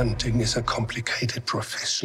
hunting is a complicated profession.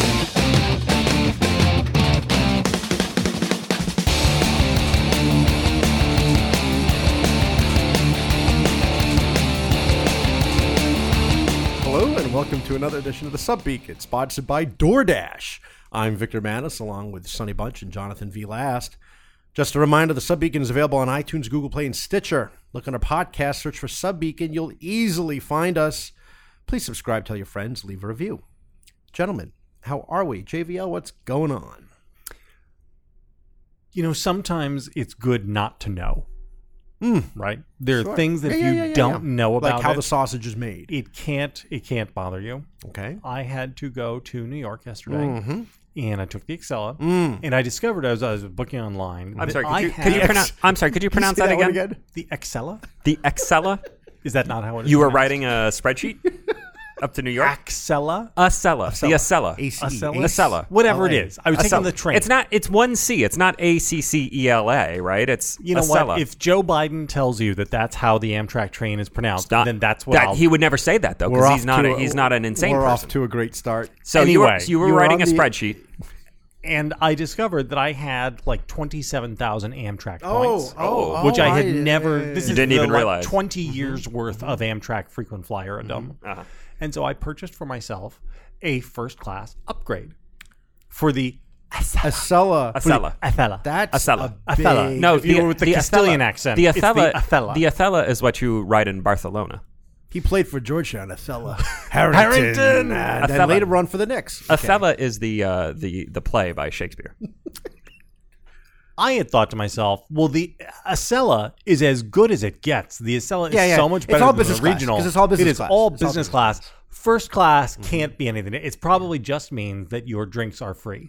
Hello and welcome to another edition of the Sub Beacon, sponsored by DoorDash. I'm Victor Manis, along with Sonny Bunch and Jonathan V. Last. Just a reminder, the Sub Beacon is available on iTunes, Google Play, and Stitcher. Look on our podcast, search for Sub Beacon. You'll easily find us. Please subscribe, tell your friends, leave a review. Gentlemen, how are we? JVL, what's going on? You know, sometimes it's good not to know. Right? There are things that you don't know about. Like how the sausage is made. It can't bother you. Okay. I had to go to New York yesterday, and I took the Excella, and I discovered as I was booking online. I'm sorry. Could you pronounce that again? The Excella. The Excella. Is that not how it is? You were pronounced? writing a spreadsheet up to New York. Excella. Acela. The Acela. Acela. Whatever it is. I was taking the train. It's one C. It's not ACCELA, right? It's you know Acela. what? If Joe Biden tells you that that's how the Amtrak train is pronounced, then that's what he would never say that though, because he's not an insane person. We're off to a great start. So anyway, you were writing a spreadsheet. And I discovered that I had like 27,000 Amtrak points, which I I had never. This you is didn't even realize 20 years worth of Amtrak frequent flyer-dom. And so I purchased for myself a first class upgrade for the Acela. Acela. That's Acela. a big... No, if you were with the Castilian accent, the it's Acela. The Acela is what you write in Barcelona. He played for Georgetown, Acela. Harrington. And then later run for the Knicks. Acela is the play by Shakespeare. I had thought to myself, well, the Acela is as good as it gets. The Acela is so much better than the regional. Because it's all business class. It is all business class. First class can't be anything. It probably just means that your drinks are free.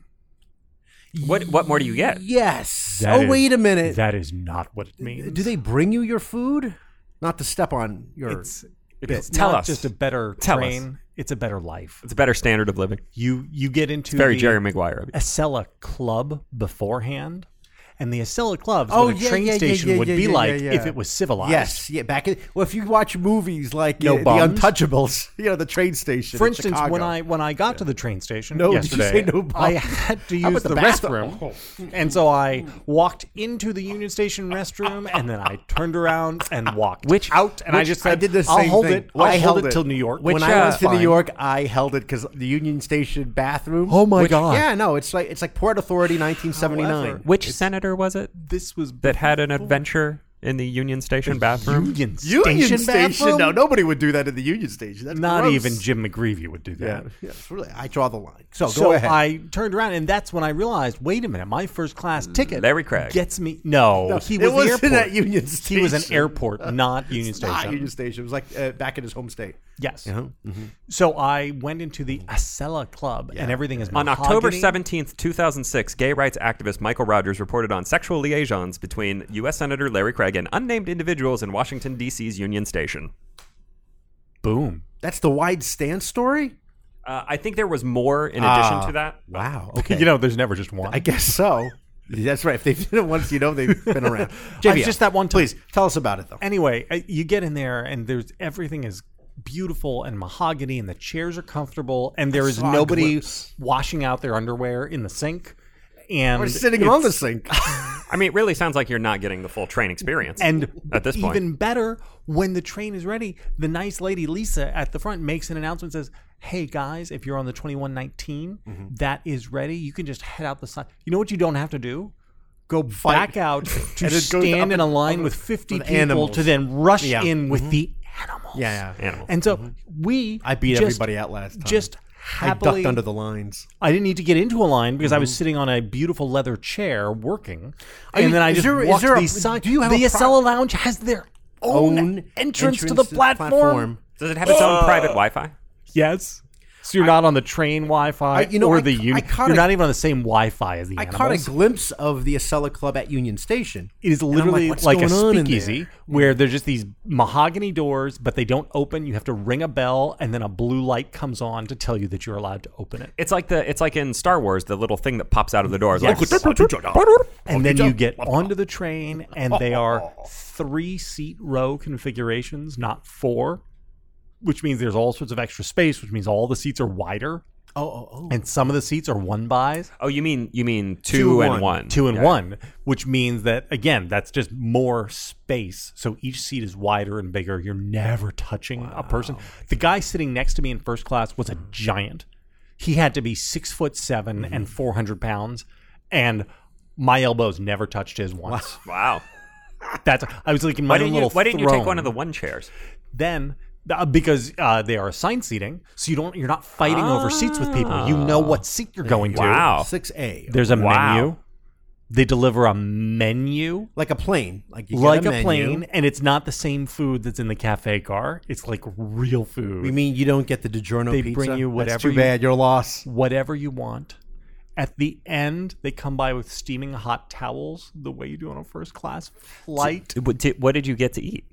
What more do you get? Yes. Wait a minute. That is not what it means. Do they bring you your food? Not to step on your... It's Tell not us. just a better train. It's a better life. It's a better standard of living. You get into It's very the Jerry Maguire of you. Acela Club beforehand. And the Acela Club is what a train station would be like if it was civilized. Yes, if you watch movies like The bums. Untouchables, the train station. For instance, Chicago. when I got to the train station Did you yesterday, say no bums? I had to use the restroom, and so I walked into the Union Station restroom, and then I turned around and walked out, and I just said, I did the "I'll same hold thing. it. I'll hold it till New York." When I went to New York, I held it because the Union Station bathroom. Oh my God! Yeah, no, it's like Port Authority, 1979. However, Which senator was it? This was that had an adventure in the Union Station bathroom. Union Station? bathroom? No, nobody would do that in the Union Station. That's not gross. even Jim McGreevey would do that. Yeah, really, I draw the line. So So go ahead. I turned around, and that's when I realized, wait a minute, my first class ticket Larry Craig. gets me. No, he was it wasn't the airport. at Union Station. He was an airport, not Union It's Station. not Union Station. It was like back in his home state. Yes. So I went into the Acela Club, and everything is On mahogany. October 17th, 2006, gay rights activist Michael Rogers reported on sexual liaisons between U.S. Senator Larry Craig and unnamed individuals in Washington, D.C.'s Union Station. Boom. That's the wide stance story? I think there was more in addition to that. Wow. Okay. There's never just one. I guess so. That's right. If they've done it once, they've been around. It's just that one time. Please, tell us about it, though. Anyway, you get in there, and everything is beautiful and mahogany, and the chairs are comfortable, and there is nobody washing out their underwear in the sink. And we're sitting on the sink. I mean, it really sounds like you're not getting the full train experience. And at this point, even better, when the train is ready, the nice lady Lisa at the front makes an announcement and says, hey guys, if you're on the 2119, that is ready. You can just head out the side. You know what you don't have to do? Go back out to stand in a line with 50 people animals. to then rush in with the animals. Yeah. Animals. And so I beat everybody out last time. Just happily, I ducked under the lines. I didn't need to get into a line because I was sitting on a beautiful leather chair working. And then I just walked to the side. Do you have the Acela Lounge has their own entrance to the platform. Does it have its own private Wi-Fi? Yes. So you're not on the train Wi-Fi or the Union. You're not even on the same Wi-Fi as the animals. I caught a glimpse of the Acela Club at Union Station. It is literally like a speakeasy where there's just these mahogany doors, but they don't open. You have to ring a bell, and then a blue light comes on to tell you that you're allowed to open it. It's like in Star Wars, the little thing that pops out of the door. Yes. And then you get onto the train, and they are 3-seat row configurations, not 4. which means there's all sorts of extra space, which means all the seats are wider. Oh. And some of the seats are one bys. Oh, you mean two and one. 2 and 1, which means that, again, that's just more space. So each seat is wider and bigger. You're never touching a person. The guy sitting next to me in first class was a giant. He had to be 6'7" and 400 pounds. And my elbows never touched his once. Wow. I was like in my own little Why didn't you take throne. one of the one chairs? Then because they are assigned seating, so you're not fighting over seats with people. You know what seat you're going to. Wow. 6A. There's a Wow. menu. They deliver a menu Like a plane. Like you like get a menu. plane, and it's not the same food that's in the cafe car. It's like real food. You mean you don't get the DiGiorno They pizza? bring you That's whatever too you- bad. You're a loss. Whatever you want. At the end, they come by with steaming hot towels, the way you do on a first class flight. What did you get to eat?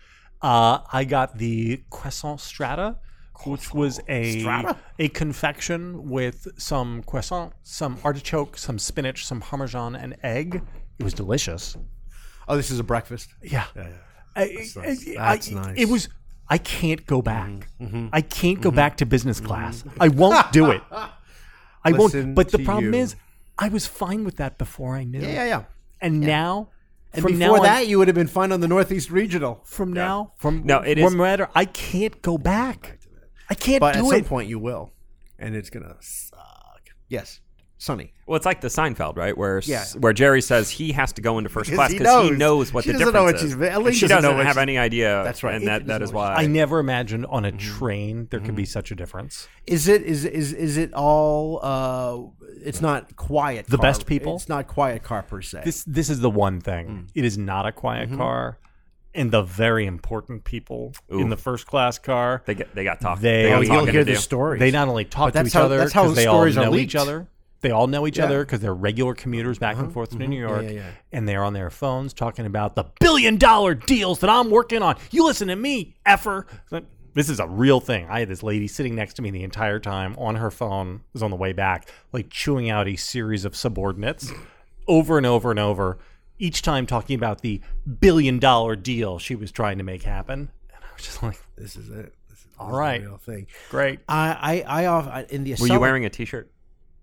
I got the croissant strata, which was a confection with some croissant, some artichoke, some spinach, some parmesan, and egg. It was delicious. Oh, this is a breakfast. Yeah. That's nice. It was. I can't go back. I can't go back to business class. I won't do it. I Listen won't. But the to problem you. is, I was fine with that before I knew. Yeah. And now, And from before now that, on, you would have been fine on the Northeast Regional. from now, I can't go back. I can't But at do some it. point, you will. And it's going to suck. Yes. Sonny. Well, it's like the Seinfeld, right? Where Yeah. where Jerry says he has to go into first Because class he because he knows. knows what She the doesn't know difference what is. she's- And Elise she doesn't know doesn't what have she's- any idea. That's right. And She that doesn't is know what why. I never imagined on a train there could be such a difference. Is it all? It's not quiet. The car. best people? It's not quiet car per se. This is the one thing. It is not a quiet car, and the very important people in the first class car. They got talk. They- got Oh, you'll talking hear to the do. stories. They not only talk But to that's each how- other that's how because they all stories are know leaked. each other. They all know each Yeah. other because they're regular commuters back and forth to New York, yeah. and they're on their phones talking about the $1 billion deals that I'm working on. You listen to me, effer. This is a real thing. I had this lady sitting next to me the entire time on her phone, was on the way back, like chewing out a series of subordinates over and over and over, each time talking about the $1 billion deal she was trying to make happen. And I was just like, This is it. This is All right. the real thing. great. I in the Were you wearing a T-shirt?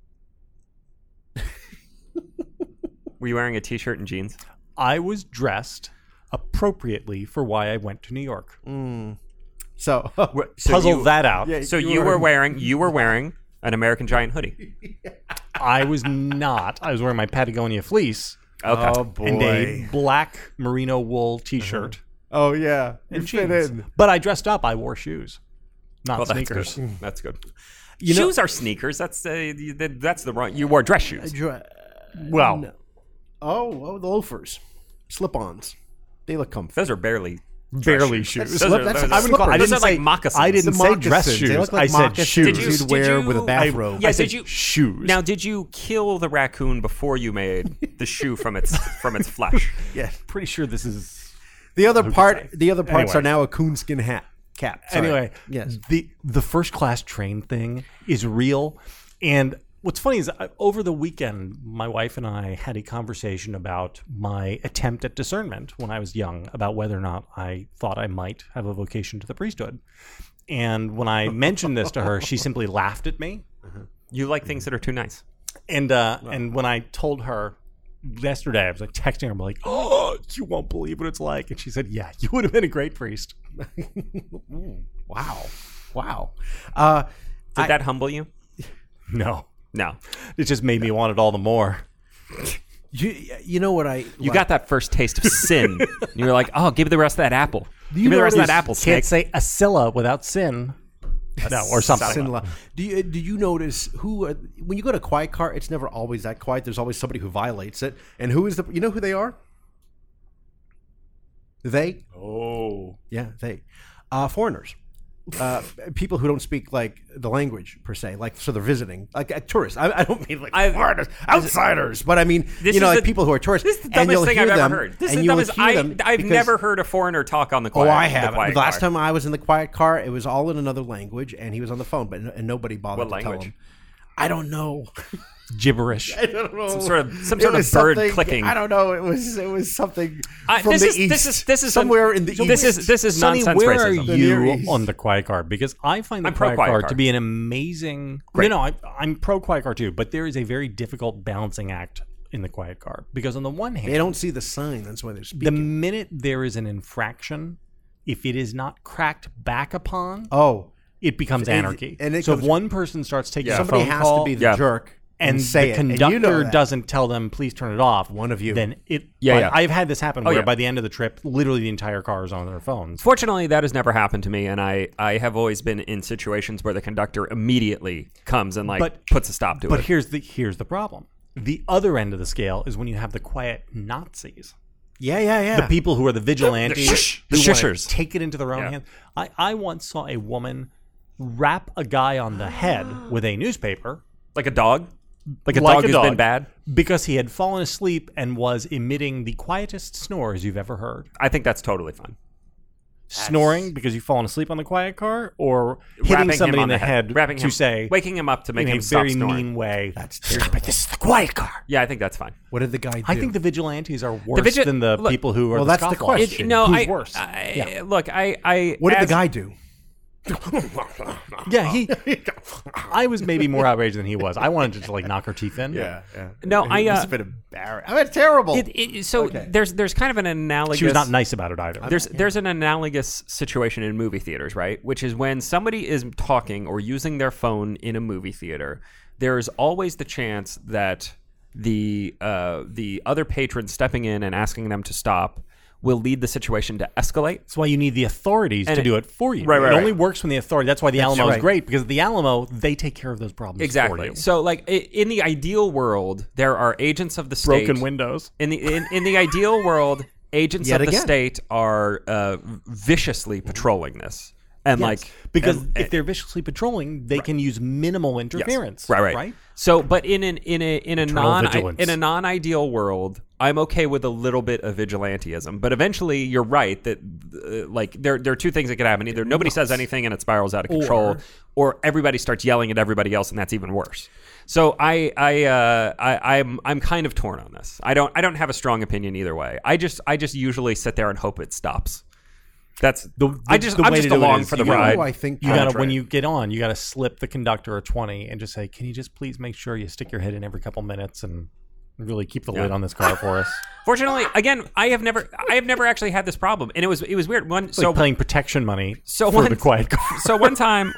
Were you wearing a T-shirt and jeans? I was dressed appropriately for why I went to New York. So Puzzle that out. Yeah. So you were wearing an American Giant hoodie. I was not. I was wearing my Patagonia fleece Okay. Oh boy. and a black merino wool T-shirt Oh yeah. You and fit jeans. in. But I dressed up. I wore shoes, not Well, that's sneakers. good. That's good. You know- Shoes are sneakers. That's the wrong. You wore dress shoes. Well, No. Oh, the loafers, slip-ons. They look comfy. Those are barely barely shoes. shoes. Those are- That's those a are- slipper. I Those didn't are like say moccasins. I didn't The say dress moccasins. They shoes. look like I said moccasins shoes. Did you- you'd wear with a you- bathrobe. Yeah, I said did you shoes? Now, did you kill the raccoon before you made the shoe from its flesh? Yeah. Pretty sure this is. The other parts Anyway. are now a coonskin cap. Sorry. Anyway, Yes. the first class train thing is real, and what's funny is over the weekend, my wife and I had a conversation about my attempt at discernment when I was young about whether or not I thought I might have a vocation to the priesthood. And when I mentioned this to her, she simply laughed at me. You like things that are too nice. And when I told her yesterday, I was like texting her, I'm like, "Oh, you won't believe what it's like." And she said, "Yeah, you would have been a great priest." Wow. Did that humble you? No, No. it just made me want it all the more. You know what You got that first taste of sin. You were like, "Oh, give me the rest of that apple. Give you me the rest of notice- that apple, Can't snake." say Asilla without sin. No, or something. Sinla. Do you notice who when you go to quiet car, it's never always that quiet. There's always somebody who violates it. And who is you know who they are? They? Oh. Yeah, they. Foreigners. People who don't speak like the language per se, like so they're visiting, like tourists. I don't mean like foreigners, outsiders, but I mean like people who are tourists. This is the and dumbest you'll thing hear I've them, ever heard. This and is the you will dumbest. hear them I've because- never heard a foreigner talk on the quiet. Oh, I have. The quiet The last car. time I was in the quiet car, it was all in another language, and he was on the phone, but and nobody bothered What to tell language? him. I don't know. Gibberish. I don't know. Some sort of It was bird something- clicking. I don't know. It was something from this the is- east. this is somewhere in the east. This is Sonny, nonsense where racism. are Near you East. on the quiet card? Because I find the I'm pro quiet quiet card card. to be an amazing. Great. No, I'm pro quiet card too. But there is a very difficult balancing act in the quiet card because on the one hand, They don't see the sign. That's why they're the speaking. minute there is an infraction, if it is not cracked back upon, it becomes anarchy. and it so if comes- one person starts taking a Somebody phone has call to be the Yeah. jerk and say the it. conductor And you know that. doesn't tell them, please turn it off. One of you. Then it. Yeah, but yeah. I've had this happen where yeah. by the end of the trip, literally the entire car is on their phones. Fortunately, that has never happened to me, and I have always been in situations where the conductor immediately comes and puts a stop to But it. here's the problem. The other end of the scale is when you have the quiet Nazis. Yeah. The people who are the vigilantes, The who wanna shushers. take it into their own Yeah. hands. I once saw a woman wrap a guy on the head with a newspaper, Like a dog? Like a like dog a who's dog. been bad? because he had fallen asleep and was emitting the quietest snores you've ever heard. I think that's totally fine. Snoring because you've fallen asleep on the quiet car, or hitting Wrapping him somebody on in the head Wrapping to him, say, waking him up to make in a him stop very snoring. mean way, That's "Stop it, this is the quiet car." Yeah, I think that's fine. What did the guy do? I think the vigilantes are worse than the look, people who are well, the that's the scofflaws. question. Who's worse? Look, I What did as- the guy do? Yeah, I was maybe more outraged than he was. I wanted to like knock her teeth in. Yeah. No, It I, must have been embarrassing. I mean, terrible. Okay. There's kind of an analogous. She was not nice about it either. There's an analogous situation in movie theaters, right? Which is when somebody is talking or using their phone in a movie theater, there is always the chance that the other patron stepping in and asking them to stop will lead the situation to escalate. That's why you need the authorities to do it for you. Right, it right, only right. works when the authority. That's why the Alamo is right. great, because at the Alamo they take care of those problems for Exactly. you. So, like in the ideal world, there are agents of the state. Broken windows. In the ideal world, agents Yet of the again. state are viciously patrolling this, and Yes, like because and- if they're viciously patrolling, they can use minimal interference. Right. So, but in a vigilance. non-ideal world, I'm okay with a little bit of vigilantism. But eventually, you're right that like there are two things that could happen: either nobody says anything and it spirals out of control, or everybody starts yelling at everybody else, and that's even worse. So I'm kind of torn on this. I don't have a strong opinion either way. I just usually sit there and hope it stops. That's I'm way just to do it along is for the you gotta- ride. Who I think You gotta contrary. when you get on, you gotta slip the conductor a 20 and just say, "Can you just please make sure you stick your head in every couple minutes and really keep the lid on this car for us?" Fortunately, again, I have never actually had this problem, and it was weird. It's like paying protection money So for one- the quiet car. So one time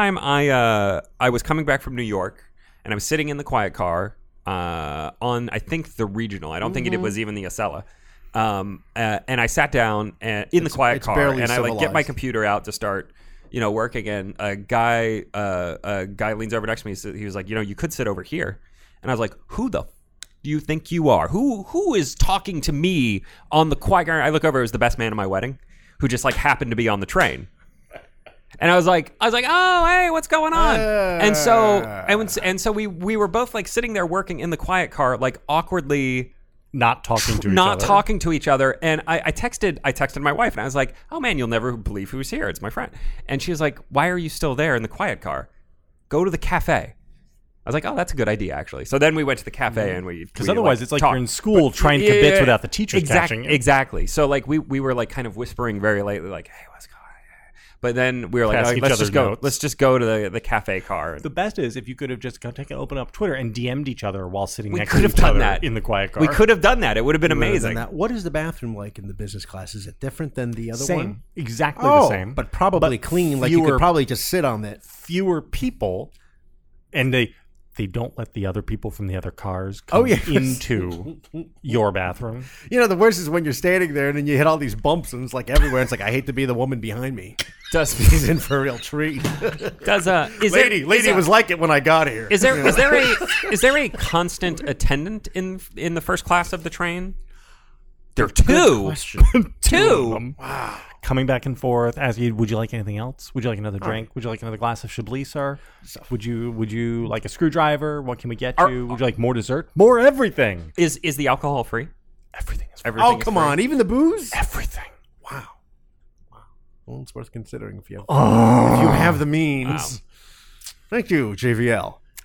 I was coming back from New York, and I was sitting in the quiet car on I think the regional. I don't think it was even the Acela. And I sat down in the quiet car, barely and I like get my civilized. computer out to start, working. And a guy leans over next to me. He was like, you could sit over here. And I was like, who the do you think you are? Who is talking to me on the quiet car? I look over. It was the best man at my wedding, who just like happened to be on the train. And I was like, oh, hey, what's going on? And so we were both like sitting there working in the quiet car, like awkwardly Not talking to each not other. talking to each other. And I texted my wife, and I was like, oh man, you'll never believe who's here. It's my friend. And she was like, why are you still there in the quiet car? Go to the cafe. I was like, oh, that's a good idea, actually. So then we went to the cafe and we Because otherwise, it's like you're in school trying kibitz without the teachers catching you. Exactly. So like we were like kind of whispering very lately, like, hey, what's going on? But then we were like, Pass all right, each let's other just go. notes. Let's just go to the cafe car. The best is if you could have just open up Twitter and DM'd each other while sitting We next could to have each done other that. in the quiet car. We could have done that. It would have been Rather than amazing. that. What is the bathroom like in the business class? Is it different than the other same, one? exactly Oh, the same, but probably clean. Like you fewer- could probably just sit on it. fewer people, and they don't let the other people from the other cars come Oh, yeah. into your bathroom. The worst is when you're standing there and then you hit all these bumps and it's like everywhere. It's like, I hate to be the woman behind me. He's in for a real treat. Lady was like it when I got here. Is there a constant attendant in the first class of the train? There are two. Question. Two. Wow. Coming back and forth, asking you, would you like anything else? Would you like another drink? Would you like another glass of Chablis, sir? Would you like a screwdriver? What can we get you? Would you like more dessert? More everything. Is the alcohol free? Everything is Everything Oh, is come free? on. Even the booze? everything. Wow. Well, it's worth considering if you have the means. Thank you, JVL.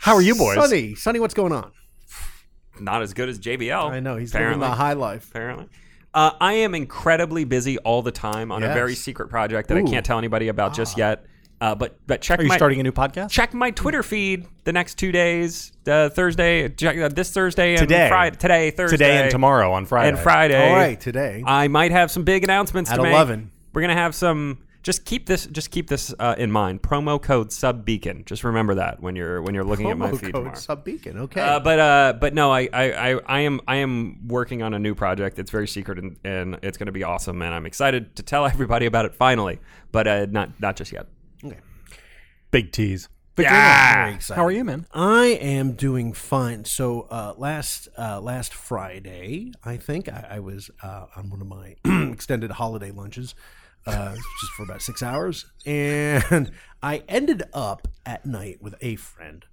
How are you boys? Sonny, what's going on? Not as good as JBL. I know he's apparently. living the high life. Apparently. I am incredibly busy all the time on a very secret project that I can't tell anybody about just yet. But check. Are you starting a new podcast? Check my Twitter feed the next 2 days. Thursday, this Thursday and Today. Friday. Thursday, Today and tomorrow on Friday. and Friday. All right, today. I might have some big announcements At to make. 11. We're gonna have some. Just keep this in mind. Promo code SubBeacon. Just remember that when you're looking at my Promo feed code tomorrow. SubBeacon. Okay. But no, I am working on a new project. It's very secret and it's going to be awesome, and I'm excited to tell everybody about it finally. But not just yet. okay. Big tease. Very excited. How are you, man? I am doing fine. So last Friday, I think I was on one of my extended holiday lunches, just for about 6 hours, and I ended up at night with a friend,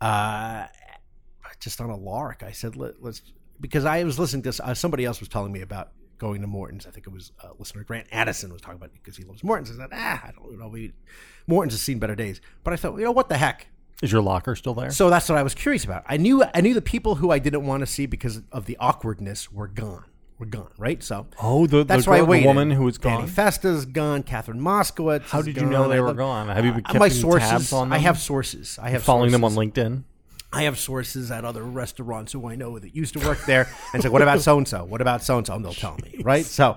just on a lark. I said, let's, because I was listening to somebody else was telling me about going to Morton's. I think it was listener Grant Addison was talking about it because he loves Morton's. I said, I don't know, Morton's has seen better days. But I thought, what the heck? Is your locker still there? So that's what I was curious about. I knew the people who I didn't want to see because of the awkwardness were gone. Right? So that's why I waited. The woman who was Danny gone. Festa's gone. Catherine Moskowitz. How did you know they were gone? Have you been keeping my sources? tabs on them? I have sources. I have following sources. them on LinkedIn. I have sources at other restaurants who I know that used to work there and say, "What about so and so? What about so and so?" And they'll tell me, right? So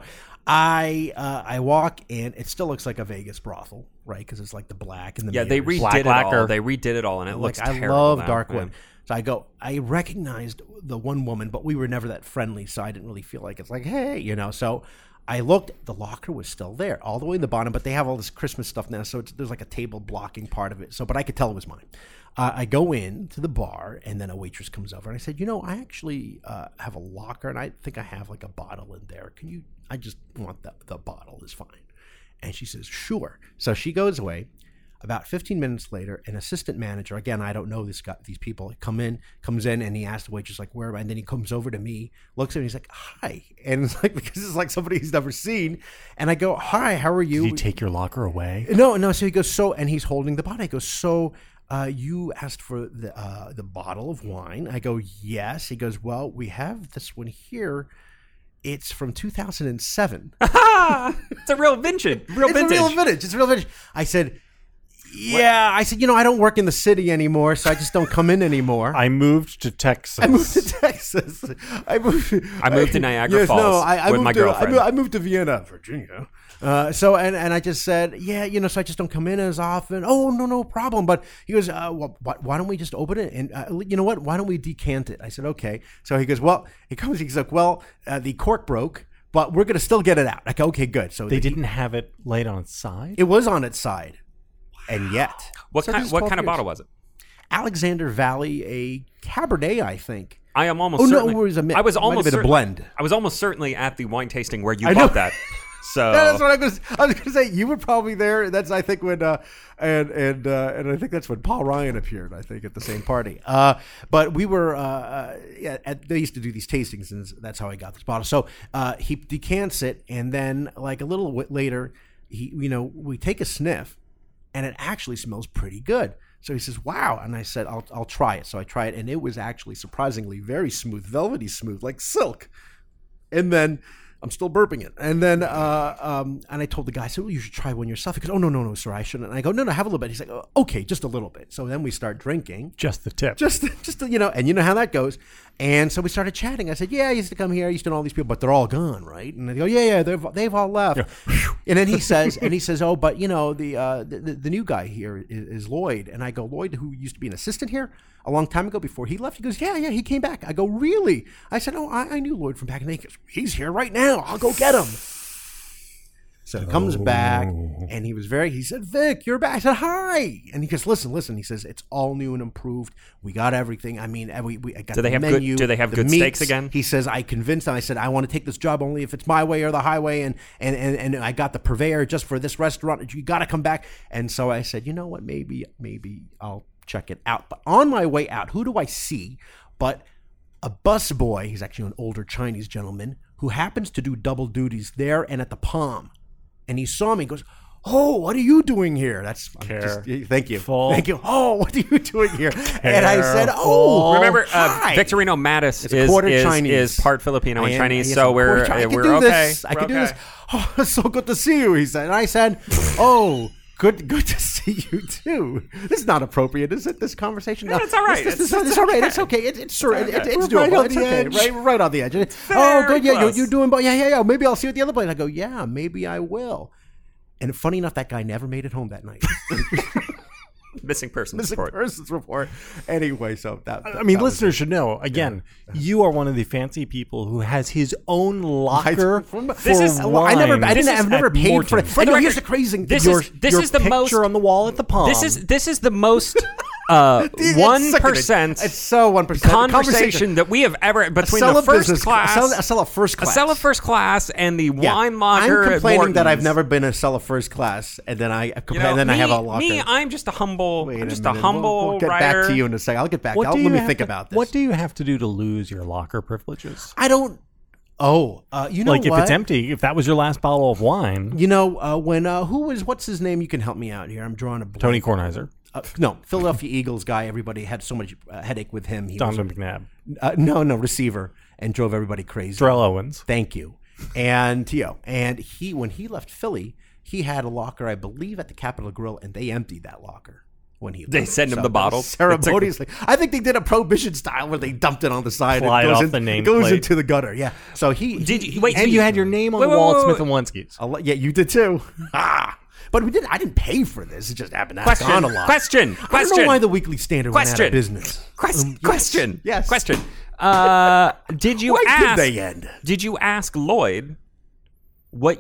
I walk and it still looks like a Vegas brothel, right? Because it's like the black and the They mirrors. redid it lacquer. all. They redid it all, and it looks I terrible. love now. Darkwood. Yeah. So I go, I recognized the one woman, but we were never that friendly, so I didn't really feel like it's like, hey, So I looked, the locker was still there, all the way in the bottom, but they have all this Christmas stuff now, so there's like a table blocking part of it. So, but I could tell it was mine. I go in to the bar, and then a waitress comes over, and I said, I actually have a locker, and I think I have like a bottle in there. I just want the bottle is fine. And she says, sure. So she goes away. About 15 minutes later, an assistant manager, again, I don't know these people, comes in, and he asks the waitress, like, where am I? And then he comes over to me, looks at me, he's like, hi. And it's like, because it's like somebody he's never seen. And I go, hi, how are you? Did he take your locker away? No. So he goes, and he's holding the bottle. He goes, you asked for the bottle of wine. I go, yes. He goes, well, we have this one here. It's from 2007. It's a real vintage. It's a real vintage. I said, yeah. I said, I don't work in the city anymore, so I just don't come in anymore. I moved to Texas. I moved to Texas. I moved to Niagara Falls with my girlfriend. I moved to Vienna, Virginia. So I just said, yeah, so I just don't come in as often. Oh, no problem. But he goes, well, why don't we just open it? And you know what? Why don't we decant it? I said, okay. So he goes, he's like, well, the cork broke, but we're going to still get it out. Like, okay, good. So they didn't have it laid on its side? It was on its side. And yet. What kind of bottle was it? Alexander Valley, a Cabernet, I think. I am almost no, certainly. it was a mix. I was It might have almost been a certainly- blend. I was almost certainly at the wine tasting where you I know. bought that. So That's what I was going to say. You were probably there. That's I think when and I think that's when Paul Ryan appeared. I think at the same party. But we were they used to do these tastings, and that's how I got this bottle. So he decants it, and then like a little later, we take a sniff, and it actually smells pretty good. So he says, wow. And I said, I'll try it. So I tried it, and it was actually surprisingly very smooth, velvety smooth, like silk. And then I'm still burping it. And then and I told the guy, I said, well, you should try one yourself. He goes, oh, no, sir, I shouldn't. And I go, no, have a little bit. He's like, oh, okay, just a little bit. So then we start drinking. Just the tip. Just and you know how that goes. And so we started chatting. I said, yeah, I used to come here. I used to know all these people, but they're all gone, right? And they go, yeah, they've all left. Yeah. And then he says, oh, but the new guy here is Lloyd. And I go, Lloyd, who used to be an assistant here a long time ago before he left? He goes, yeah, he came back. I go, really? I said, oh, I knew Lloyd from back in the day. He goes, he's here right now. I'll go get him. So he comes back, and he said, Vic, you're back. I said, hi. And he goes, listen. He says, it's all new and improved. We got everything. I mean, I got do they the have menu, good? Do they have the good meats. steaks again? He says, I convinced him. I said, I want to take this job only if it's my way or the highway. And I got the purveyor just for this restaurant. You got to come back. And so I said, you know what? Maybe I'll check it out. But on my way out, who do I see but a busboy? He's actually an older Chinese gentleman who happens to do double duties there and at the Palm. And he saw me. He goes, "Oh, what are you doing here?" That's thank you. Thank you. "Oh, what are you doing here?" And I said, "Oh, Remember, hi." Victorino Mattis quarter Chinese. is part Filipino and Chinese, Yes, so I'm we're quarter Chinese. I can we're do okay. this. I can do this. "Oh, it's so good to see you," he said. And I said, "Oh, good to see you too." This is not appropriate, is it? This conversation? No, it's all right. It's all right. It's okay. It's doable. right on It's the okay. edge. Right on the edge. Oh, Very good. Yeah, close. you're doing. Yeah. Maybe I'll see you at the other place. I go, yeah, maybe I will. And funny enough, that guy never made it home that night. Missing persons Missing report. persons report. Anyway, so that. I mean, that was listeners should know. Again, you are one of the fancy people who has his own locker for This is- wine. I've never paid for it. For I the know, here's record, the crazy thing. this Your is the picture most. on the wall at the palm. This is the most It's 1% It's so 1%. conversation that we have ever between sell the a first business class, I sell a first class. sell a first class, and the Yeah. wine locker. I'm at complaining that I've Morton's. never been a sell a first class, and then I complain, You know, and then me, I have a locker. Me, I'm just a humble. Wait I'm just a a minute. humble We'll get writer. back to you in a second. I'll get back. What do Let you me have think to- about this. What do you have to do to lose your locker privileges? I don't. Oh, you know Like what? if it's empty, if that was your last bottle of wine, You know when what's his name? You can help me out here. I'm drawing a blank. Tony Kornheiser, No, Philadelphia Eagles guy. Everybody had so much headache with him. He was, Donovan McNabb, no receiver, and drove everybody crazy. Terrell Owens. Thank you. And and he when he left Philly, he had a locker, I believe, at the Capitol Grill, and they emptied that locker when he. They left. send him So the that was bottles? ceremoniously. I think they did a prohibition style where they dumped it on the side. Fly it and it goes off the it goes nameplate. into the gutter. Yeah. So he Did he- you wait? And so you had your name on Wait, the wait, wall wait, at Smith wait. and Wensky's. Yeah, you did too. But we did. I didn't pay for this. It just happened to have Question. gone a lot. Question. I don't know why Question. the Weekly Standard went out Question. of business. Question. Yes. Question. Did you Why ask? did they end? Did you ask Lloyd if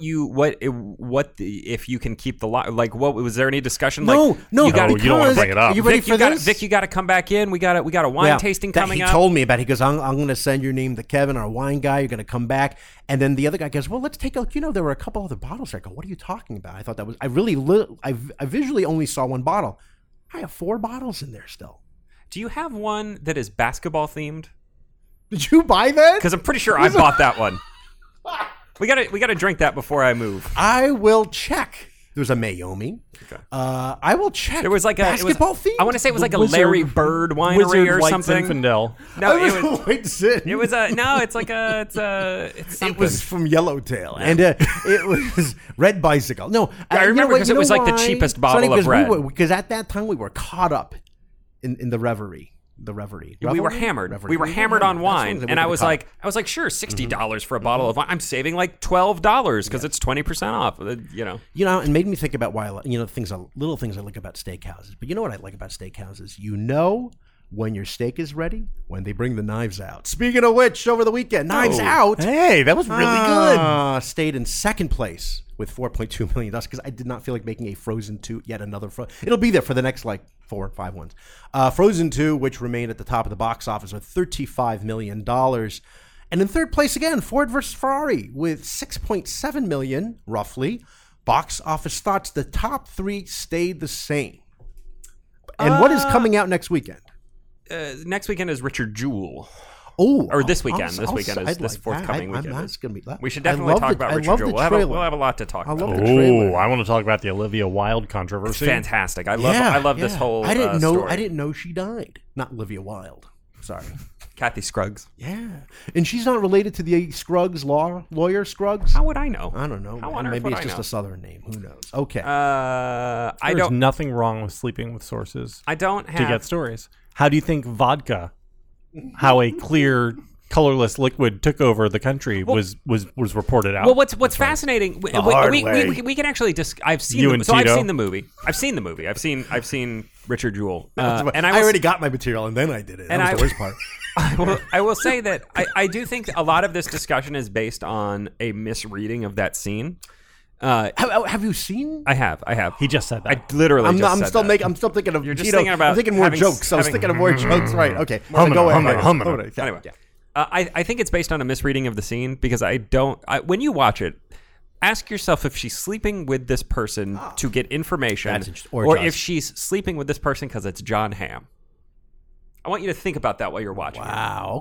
you can keep the lot? Like, what was there any discussion? No, like, no. you don't wanna bring it up. Are you ready Vic, for this? Vic, you got to come back in. We got a wine tasting coming he up. told me about it. He goes, I'm going to send your name to Kevin, our wine guy. You're going to come back. And then the other guy goes, well, let's take a look. You know, there were a couple other bottles there. I go, what are you talking about? I thought that was, I visually only saw one bottle. I have 4 bottles in there still. Do you have one that is basketball themed? Did you buy that? Because I'm pretty sure I bought that one. We gotta drink that before I move. I will check. There's a Mayomi. Okay. I will check. There was like basketball theme. I want to say it was like a Wizard- Larry Bird winery Wizard or White something. Zinfandel. No, it was a no. It's like it's something. It was from Yellowtail, and it was Red Bicycle. No, I remember because it was like the cheapest bottle of red. Because at that time we were caught up in the reverie. The reverie. We were Revelry? hammered. Reverie. We were hammered on That's wine, what and we I was caught up. like, sure, $60 for a bottle of wine. I'm saving like $12 because it's 20% off. You know. You know, and made me think about why little things I like about steakhouses. But you know what I like about steakhouses? You know when your steak is ready when they bring the knives out. Speaking of which, over the weekend, Knives Out. Hey, that was really good. Stayed in second place with $4.2 million because I did not feel like making a Frozen 2, yet another it'll be there for the next 4 or 5 ones. Frozen 2, which remained at the top of the box office with $35 million. And in third place again, Ford versus Ferrari with $6.7 million, roughly. Box office thoughts, the top 3 stayed the same. And what is coming out next weekend? Next weekend is Richard Jewell. Oh, Or this weekend. This weekend is this forthcoming weekend. That's gonna be that. We should definitely talk about Richard Jewell. We'll have a lot to talk I about. love the trailer. Oh, I want to talk about the Olivia Wilde controversy. Fantastic. I love this whole I didn't know. story. I didn't know she died. Not Olivia Wilde. Sorry. Kathy Scruggs. Yeah, and she's not related to the Scruggs lawyer Scruggs. How would I know? I don't know. How man. on earth Maybe would it's I just know? a Southern name. Who knows? Okay. I There's don't. nothing wrong with sleeping with sources I don't to have. get stories. How do you think vodka, how a clear, colorless liquid took over the country, was reported out? Well, what's fascinating? hard We way. can actually I've seen. You and So I've Tito? seen the movie. I've seen the movie. I've seen Richard Jewell. And I already got my material, and then I did it. That and was I- the worst part. I will say that I do think a lot of this discussion is based on a misreading of that scene. Have you seen? I have. he just said that. I literally. I'm just said that. I'm still thinking of. You're just Tito. thinking about I'm thinking more having- jokes. I was having- thinking of more jokes. Right. Okay. Humming go it, ahead. humming it. Yeah. Anyway, I think it's based on a misreading of the scene because when you watch it, ask yourself if she's sleeping with this person to get information, That's interesting. Or or just- if she's sleeping with this person because it's John Hamm. I want you to think about that while you're watching. Wow. Okay.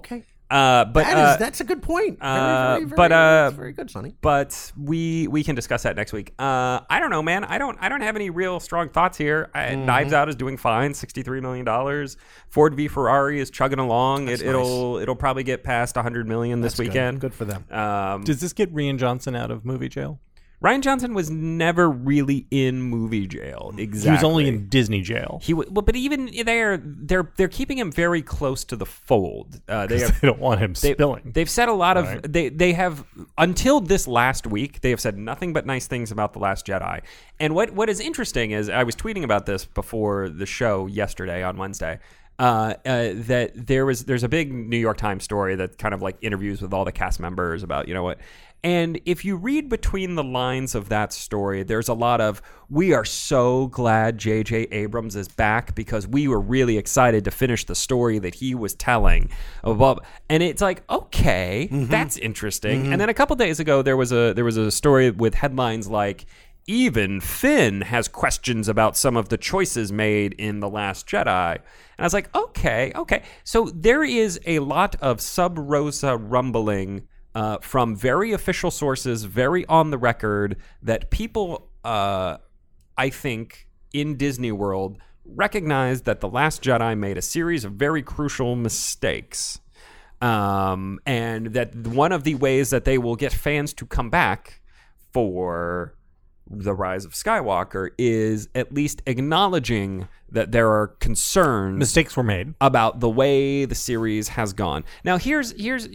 That's a good point. Very good, Sonny. But we can discuss that next week. I don't know, man. I don't have any real strong thoughts here. Knives Out is doing fine, $63 million. Ford v Ferrari is chugging along. It'll probably get past $100 million this weekend. Good for them. Does this get Rian Johnson out of movie jail? Rian Johnson was never really in movie jail. Exactly. He was only in Disney jail. But even there, they're keeping him very close to the fold. They don't want him spilling. They've said a lot of they have until this last week. They have said nothing but nice things about The Last Jedi. And what is interesting is I was tweeting about this before the show yesterday on Wednesday. That there's a big New York Times story that kind of like interviews with all the cast members about what. And if you read between the lines of that story, there's a lot of, we are so glad J.J. Abrams is back because we were really excited to finish the story that he was telling. And it's like, okay, that's interesting. And then a couple days ago, there was a story with headlines like, even Finn has questions about some of the choices made in The Last Jedi. And I was like, okay. So there is a lot of sub rosa rumbling from very official sources, very on the record, that people, I think, in Disney World recognize that The Last Jedi made a series of very crucial mistakes. And that one of the ways that they will get fans to come back for The Rise of Skywalker is at least acknowledging that there are concerns, mistakes were made about the way the series has gone. Now this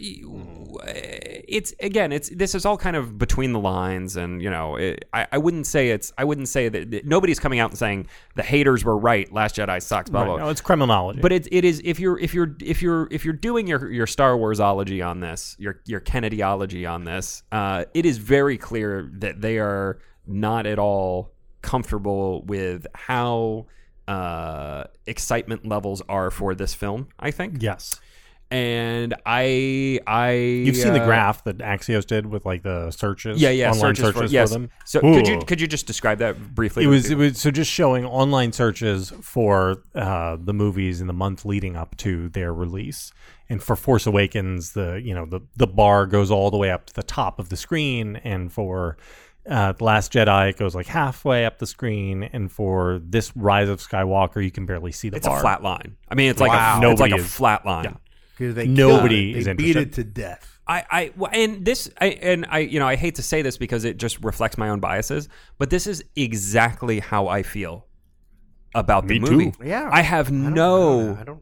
is all kind of between the lines, and I wouldn't say that nobody's coming out and saying the haters were right, Last Jedi sucks, blah blah. No, it's criminology. But it is if you're doing your Star Warsology on this, your Kennedyology on this, it is very clear that they are not at all comfortable with how excitement levels are for this film, I think. Yes. And you've seen the graph that Axios did with like the searches, online searches for them. So could you just describe that briefly? It was so just showing online searches for the movies in the month leading up to their release. And for Force Awakens, the bar goes all the way up to the top of the screen, and for The Last Jedi, it goes like halfway up the screen, and for this Rise of Skywalker, you can barely see the bar. It's a flat line. I mean, it's like a flat line. Yeah. They Nobody is they interested. beat it to death. I hate to say this because it just reflects my own biases, but this is exactly how I feel about the movie. Too. Yeah. I have no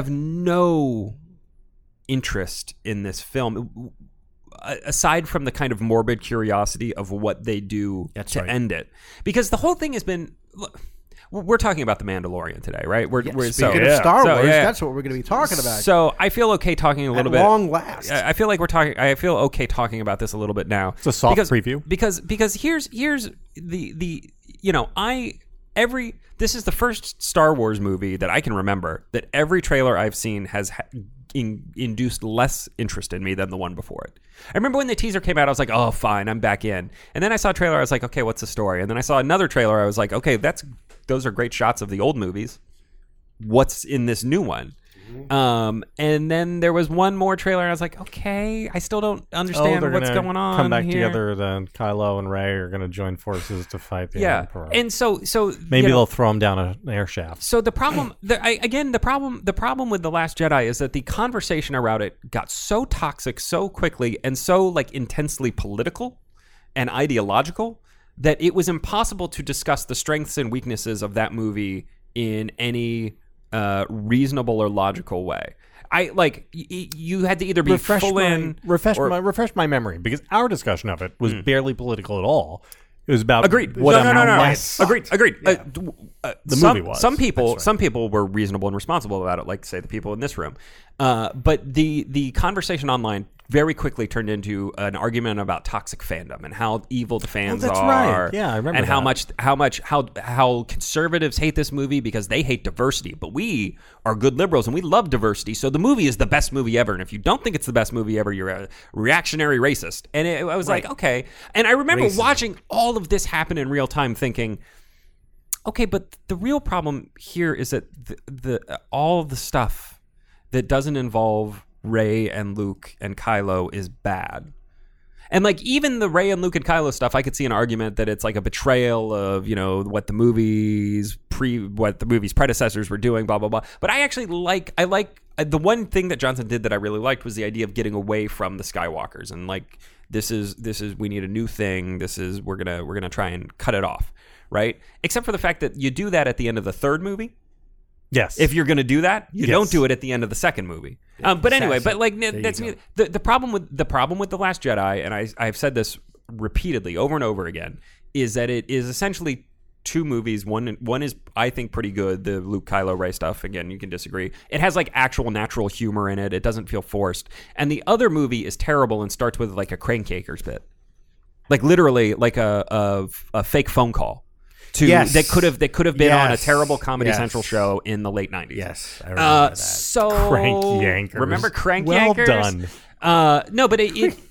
interest in this film aside from the kind of morbid curiosity of what they do end it. Because the whole thing has been, we're talking about The Mandalorian today, right? Speaking of Star Wars, that's what we're going to be talking about. So I feel okay talking a little bit. At long last. I feel okay talking about this a little bit now. It's a soft preview. Because here's this is the first Star Wars movie that I can remember that every trailer I've seen has induced less interest in me than the one before it. I remember when the teaser came out, I was like, oh, fine, I'm back in. And then I saw a trailer, I was like, okay, what's the story? And then I saw another trailer, I was like, okay, those are great shots of the old movies. What's in this new one? And then there was one more trailer, and I was like, okay, I still don't understand what's going on. Come back here. together, then Kylo and Rey are going to join forces to fight the Emperor. And so maybe they'll throw him down an air shaft. So the problem, the problem with The Last Jedi is that the conversation around it got so toxic so quickly and so like intensely political and ideological that it was impossible to discuss the strengths and weaknesses of that movie in any reasonable or logical way. You had to either be refresh my memory, because our discussion of it was barely political at all. It was about agreed. Agreed. Yeah. The movie was. Some people were reasonable and responsible about it, like say the people in this room. But the conversation online very quickly turned into an argument about toxic fandom and how evil the fans are. Right. Yeah, I remember. And how conservatives hate this movie because they hate diversity, but we are good liberals and we love diversity. So the movie is the best movie ever. And if you don't think it's the best movie ever, you're a reactionary racist. And I was like, okay. And I remember watching all of this happen in real time, thinking, okay, but the real problem here is that all of the stuff that doesn't involve Rey and Luke and Kylo is bad. And like even the Rey and Luke and Kylo stuff, I could see an argument that it's like a betrayal of, you know, what the movie's predecessors were doing, blah blah blah. But I actually like the one thing that Johnson did that I really liked was the idea of getting away from the Skywalkers and like this is we need a new thing. We're gonna try and cut it off, right? Except for the fact that you do that at the end of the third movie. Yes. If you're going to do that, you don't do it at the end of the second movie. But anyway, but like that's me. The problem with The Last Jedi, and I've said this repeatedly over and over again, is that it is essentially two movies. One is I think pretty good. The Luke Kylo Rey stuff. Again, you can disagree. It has like actual natural humor in it. It doesn't feel forced. And the other movie is terrible and starts with like a Crankakers bit, like literally like a fake phone call. That could have been on a terrible Comedy Central show in the late 90s. Yes, I remember that. So Crank Yankers. Remember Crank Well Yankers? done. No, but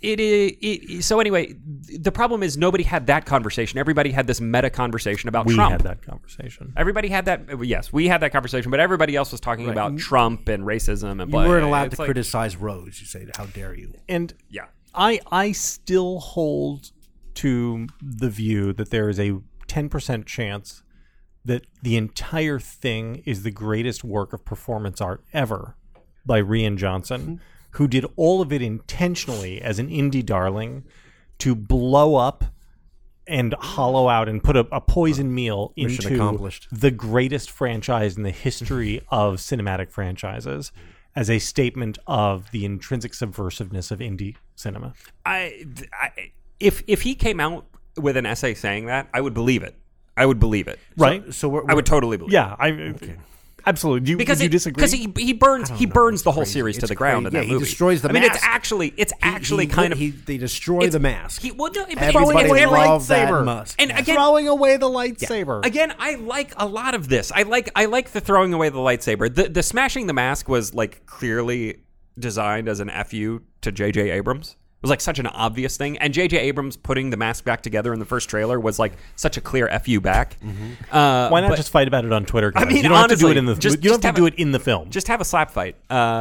it so anyway, the problem is nobody had that conversation. Everybody had this meta conversation about Trump. We had that conversation. Everybody had that. Yes, we had that conversation, but everybody else was talking about Trump and racism and You weren't allowed to criticize Rose. You say, how dare you? And yeah, I still hold to the view that there is a 10% chance that the entire thing is the greatest work of performance art ever by Rian Johnson, who did all of it intentionally as an indie darling to blow up and hollow out and put a poison meal Mission into accomplished. the greatest franchise in the history of cinematic franchises as a statement of the intrinsic subversiveness of indie cinema. If he came out with an essay saying that, I would believe it. Right? So I would totally believe it. Yeah, absolutely. Would you disagree? Because he burns the whole series to the ground in that movie. He destroys the mask. I mean, it's actually kind of they destroy the mask. Everybody loved that mask. And again, throwing away the lightsaber. Again, I like a lot of this. I like the throwing away the lightsaber. The smashing the mask was like clearly designed as an FU to J.J. Abrams. It was like such an obvious thing. And J.J. Abrams putting the mask back together in the first trailer was like such a clear FU back. Why not just fight about it on Twitter, guys? I mean, you don't honestly, have to do it in the you don't have to do it in the film. Just have a slap fight.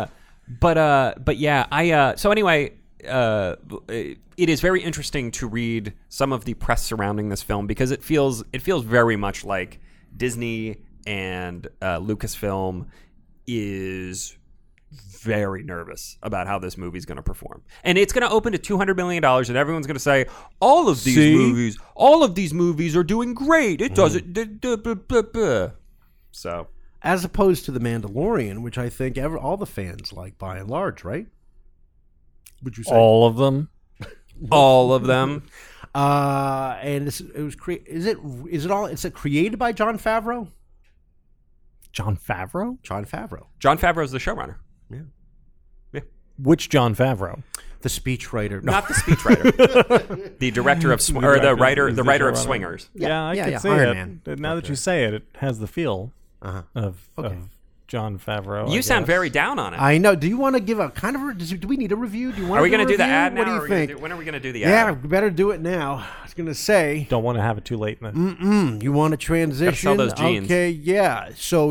But yeah, so anyway, it is very interesting to read some of the press surrounding this film because it feels very much like Disney and Lucasfilm is very nervous about how this movie's going to perform. And it's going to open to $200 million and everyone's going to say, all of these movies are doing great. It doesn't. So, as opposed to The Mandalorian, which I think all the fans like by and large, right? Would you say? All of them? All of them. And is it created by Jon Favreau? Jon Favreau? Jon Favreau. Jon Favreau's the showrunner. Yeah. Which Jon Favreau? The speechwriter. No. Not the speechwriter. The director of the writer of Swingers. Yeah, I can see Iron it. Man. Now that you say it, it has the feel of Jon Favreau. You sound very down on it. I know. Do you want to give a kind of? Do we need a review? Do you want? Are we going to do the ad now? What do you think? When are we going to do the ad? Yeah, ad? we better do it now. I was going to say. Don't want to have it too late. You want to transition? Gotta sell those jeans. Okay, yeah. So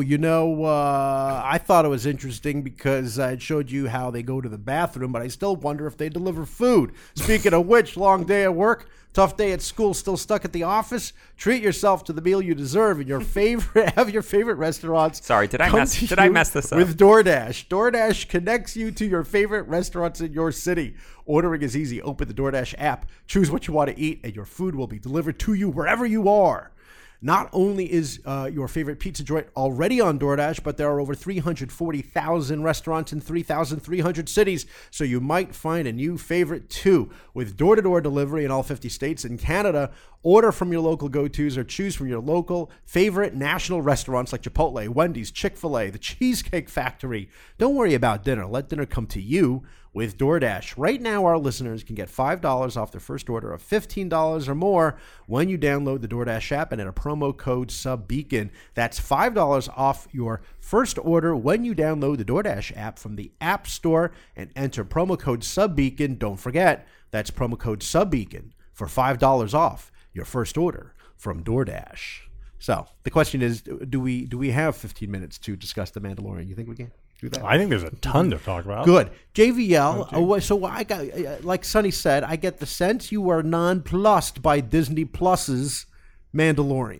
I thought it was interesting because I showed you how they go to the bathroom, but I still wonder if they deliver food. Speaking of which, long day at work. Tough day at school, still stuck at the office? Treat yourself to the meal you deserve in your favorite restaurants. Sorry, did I mess this up? With DoorDash. DoorDash connects you to your favorite restaurants in your city. Ordering is easy. Open the DoorDash app, choose what you want to eat, and your food will be delivered to you wherever you are. Not only is your favorite pizza joint already on DoorDash, but there are over 340,000 restaurants in 3,300 cities, so you might find a new favorite too. With door-to-door delivery in all 50 states and Canada, order from your local go-tos or choose from your local favorite national restaurants like Chipotle, Wendy's, Chick-fil-A, the Cheesecake Factory. Don't worry about dinner. Let dinner come to you with DoorDash. Right now, our listeners can get $5 off their first order of $15 or more when you download the DoorDash app and enter promo code SUBBEACON. That's $5 off your first order when you download the DoorDash app from the App Store and enter promo code SUBBEACON. Don't forget, that's promo code SUBBEACON for $5 off your first order from DoorDash. So the question is, do we have 15 minutes to discuss The Mandalorian? You think we can? Do that. I think there's a ton to talk about. Good. JVL. So I got, like Sonny said, I get the sense you are nonplussed by Disney Plus's Mandalorian.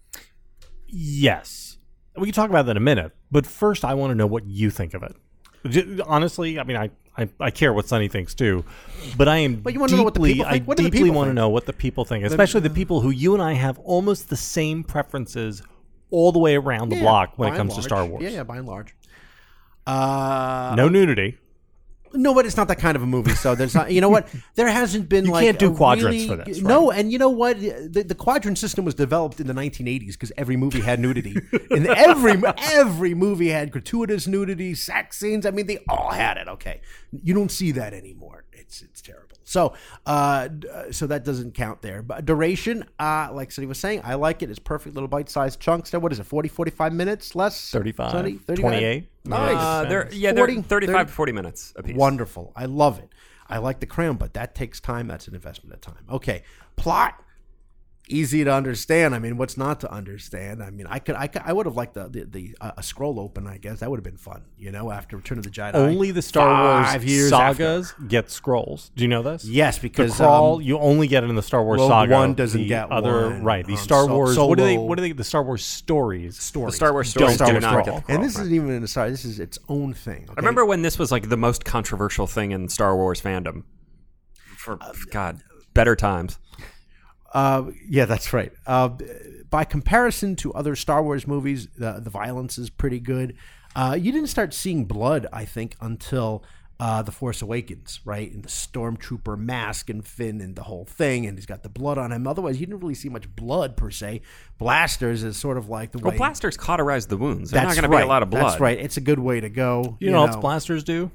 Yes. We can talk about that in a minute. But first, I want to know what you think of it. Honestly, I mean, I care what Sonny thinks too, but I am But you want to know what the people think? What do the deeply people want to think? know what the people think, especially the people who you and I have almost the same preferences all the way around the block when by it comes and to Star large. Wars. Yeah, by and large. No nudity. No, but it's not that kind of a movie. So there's not. You know what? There hasn't been. You like can't do a quadrants really, for this, right? No, and you know what? The quadrant system was developed in the 1980s because every movie had nudity, and every movie had gratuitous nudity, sex scenes. I mean, they all had it. Okay, you don't see that anymore. It's terrible. So so that doesn't count there. But duration, like Sonny was saying, I like it. It's perfect little bite-sized chunks. There, what is it? 40, 45 minutes less. 35, Sonny? 28. Nice. They're 40, 35 to 40 minutes a piece. Wonderful. I love it. I like the crown, but that takes time. That's an investment of time. Okay. Plot. Easy to understand. I mean, what's not to understand? I mean, I would have liked the a scroll open. I guess that would have been fun. You know, after Return of the Jedi. Only the Star 5 Wars years sagas get scrolls. Do you know this? Yes, The because crawl you only get it in the Star Wars Rogue saga. One doesn't the get other one. right. The Star Wars. Solo. What are they? The Star Wars stories. stories. The Star Wars stories Don't do get not scroll. get the crawl, and this right. isn't even in the side. This is its own thing. Okay? I remember when this was like the most controversial thing in Star Wars fandom. For God, better times. Yeah, that's right. By comparison to other Star Wars movies, the violence is pretty good. You didn't start seeing blood, I think, until The Force Awakens, right? And the Stormtrooper mask and Finn and the whole thing, and he's got the blood on him. Otherwise, you didn't really see much blood per se. Blasters is sort of like the way. Well, blasters cauterize the wounds. There's not That's going to right. be a lot of blood. That's right. It's a good way to go. You know what else blasters do?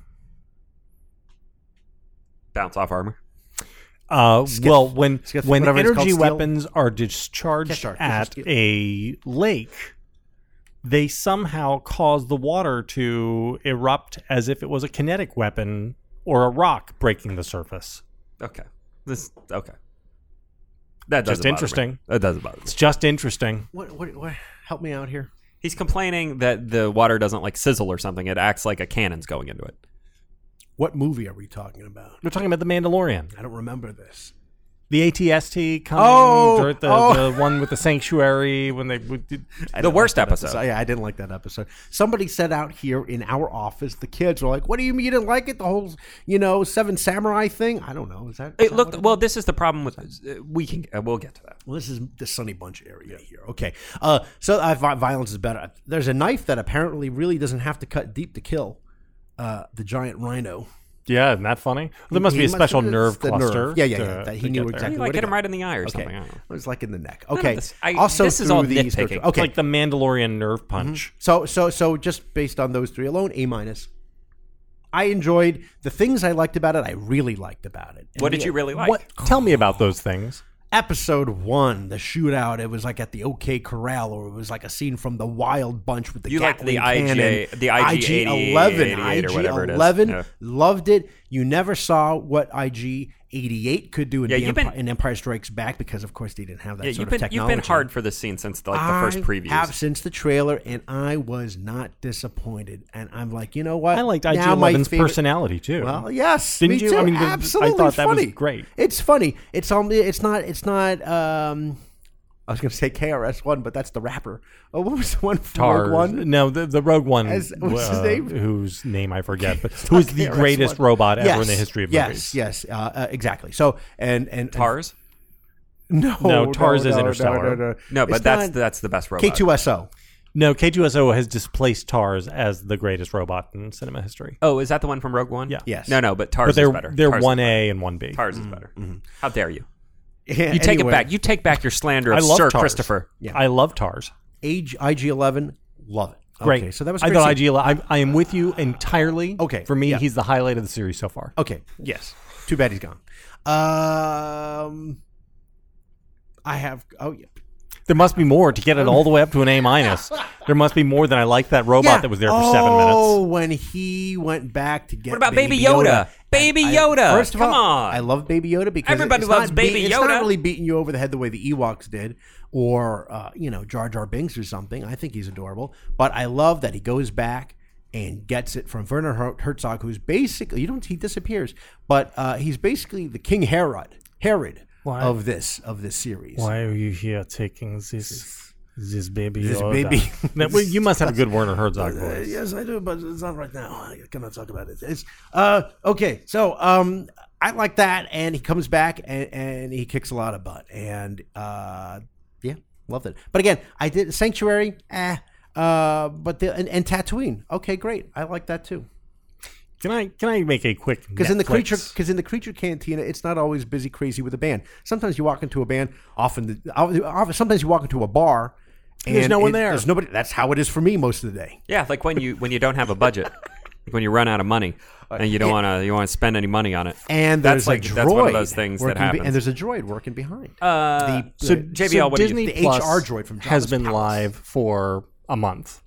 Bounce off armor. Well, when whatever it's called, energy steel. weapons are discharged Discharge, at steel. a lake, they somehow cause the water to erupt as if it was a kinetic weapon or a rock breaking the surface. Okay. That doesn't Just bother interesting. me. That doesn't bother me. It's just interesting. What? Help me out here. He's complaining that the water doesn't like sizzle or something. It acts like a cannon's going into it. What movie are we talking about? We're talking about The Mandalorian. I don't remember this. The ATST coming, the one with the sanctuary when they The worst episode. Yeah, I didn't like that episode. Somebody said out here in our office, the kids were like, "What do you mean you didn't like it? The whole, Seven Samurai thing? I don't know. Is that? It looked well. This is the problem with. We'll get to that. Well, this is the Sunny Bunch area here. Okay, so violence is better. There's a knife that apparently really doesn't have to cut deep to kill the giant rhino. Yeah, isn't that funny? There must be a special nerve cluster. Yeah. That he knew exactly. You where like to hit him go. right in the eye or Okay, something. I don't know. it was like in the neck. None of Okay. this- Also, this is all through the nitpicking. spiritual- It's Okay. like the Mandalorian nerve punch. So just based on those three alone, A-. I enjoyed the things I liked about it. I really liked about it. And What did you really like? What? Tell me about those things. Episode 1, the shootout, it was like at the OK Corral, or it was like a scene from the Wild Bunch with the You liked the Gatling cannon. the IG-11, IG-11, or whatever it is. IG-11, Yeah. loved it. You never saw what IG-88 could do in, in Empire Strikes Back, because of course they didn't have that Yeah, sort you've of been technology. you've been hard for this scene since the first previews. I have since the trailer, and I was not disappointed. And I'm like, you know what? I liked Now my IG-11's favorite- personality too. Well, yes, Didn't me you? too. I mean, absolutely I thought that funny. was great. It's funny. It's not. I was going to say KRS-One, but that's the rapper. Oh, what was the one from Rogue One? No, the Rogue One, What's his name? whose name I forget, but who is the greatest robot ever in the history of movies. Yes, exactly. So and Tars? No, Tars is Interstellar. No, but It's that's the best robot. K2SO. No, K2SO has displaced Tars as the greatest robot in cinema history. Oh, is that the one from Rogue One? Yeah. Yes. No, but Tars But is better. they're Tars is 1A and 1B. better. Tars is better. How dare you? Yeah, You take it anyway, back. You take back your slander of I love Sir Tars. Christopher. Yeah. I love Tars. IG-11, love it. Great. Okay, so that was I great thought scene. IG-11. I am with you entirely. Okay, For me, yeah. he's the highlight of the series so far. Okay. Yes. Too bad he's gone. I have. Oh yeah. There must be more to get it all the way up to an A-. There must be more than I like that robot that was there for 7 minutes. Oh, when he went back to get. What about Baby Yoda? Baby Yoda. First of Come all, on. I love Baby Yoda because Everybody it's loves not Baby It's Yoda. not really beating you over the head the way the Ewoks did, or Jar Jar Binks or something. I think he's adorable, but I love that he goes back and gets it from Werner Herzog, who's basically he disappears, but he's basically the King Herod of this series. Why are you here taking this baby? This Yoda? baby. Now, well, you must have a good Werner Herzog voice. Yes, I do, but it's not right now. I cannot talk about it. It's okay. So I like that, and he comes back and he kicks a lot of butt, and yeah, loved it. But again, I did Sanctuary, but and Tatooine, okay, great. I like that too. Can I make a quick because in the creature cantina, it's not always busy crazy with a band. Sometimes you walk into a band. Sometimes you walk into a bar. And there's no one there. There's nobody. That's how it is for me most of the day. Yeah, like when you don't have a budget, when you run out of money and you don't want to spend any money on it. And that's there's that's one of those things that happens. And there's a droid working behind. So JBL, what Disney do you Plus HR droid from has Jabba's been palace. live for a month,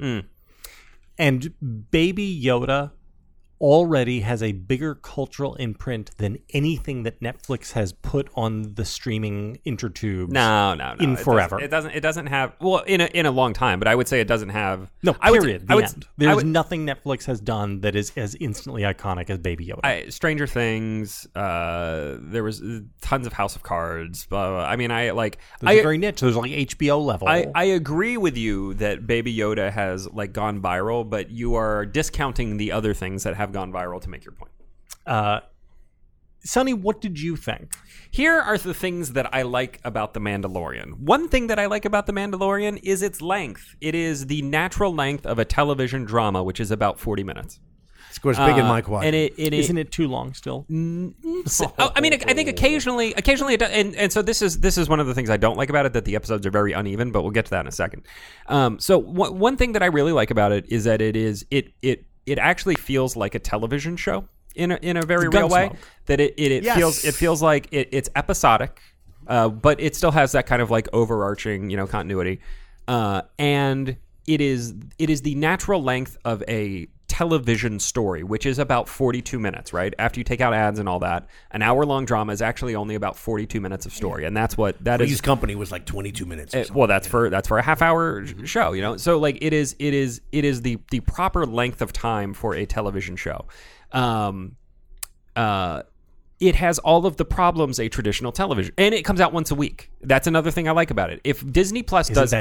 and Baby Yoda already has a bigger cultural imprint than anything that Netflix has put on the streaming intertubes. No. In forever. It doesn't have in a long time, but I would say it doesn't have. No, period. The end. I There's would- nothing Netflix has done that is as instantly iconic as Baby Yoda. Stranger Things. There was tons of House of Cards. Blah, blah, blah. I mean, There's a very niche. There's like HBO level. I agree with you that Baby Yoda has like gone viral, but you are discounting the other things that have gone viral to make your point. Sonny, what did you think? Here are the things that I like about The Mandalorian. One thing that I like about The Mandalorian is its length. It is the natural length of a television drama, which is about 40 minutes. It scores big in Mike White. And Isn't it too long still? I mean, I think occasionally it does, and so this is one of the things I don't like about it, that the episodes are very uneven, but we'll get to that in a second. So one thing that I really like about it is that it actually feels like a television show in a very real way. Gunsmoke. That it feels like it's episodic, but it still has that kind of like overarching continuity, and it is the natural length of a television story, which is about 42 minutes, right? After you take out ads and all that, an hour-long drama is actually only about 42 minutes of story, and that's what that Three's is. Company was like 22 minutes. Or Well, that's for a half-hour show, So like it is the proper length of time for a television show. It has all of the problems a traditional television, and it comes out once a week. That's another thing I like about it. If Disney Plus does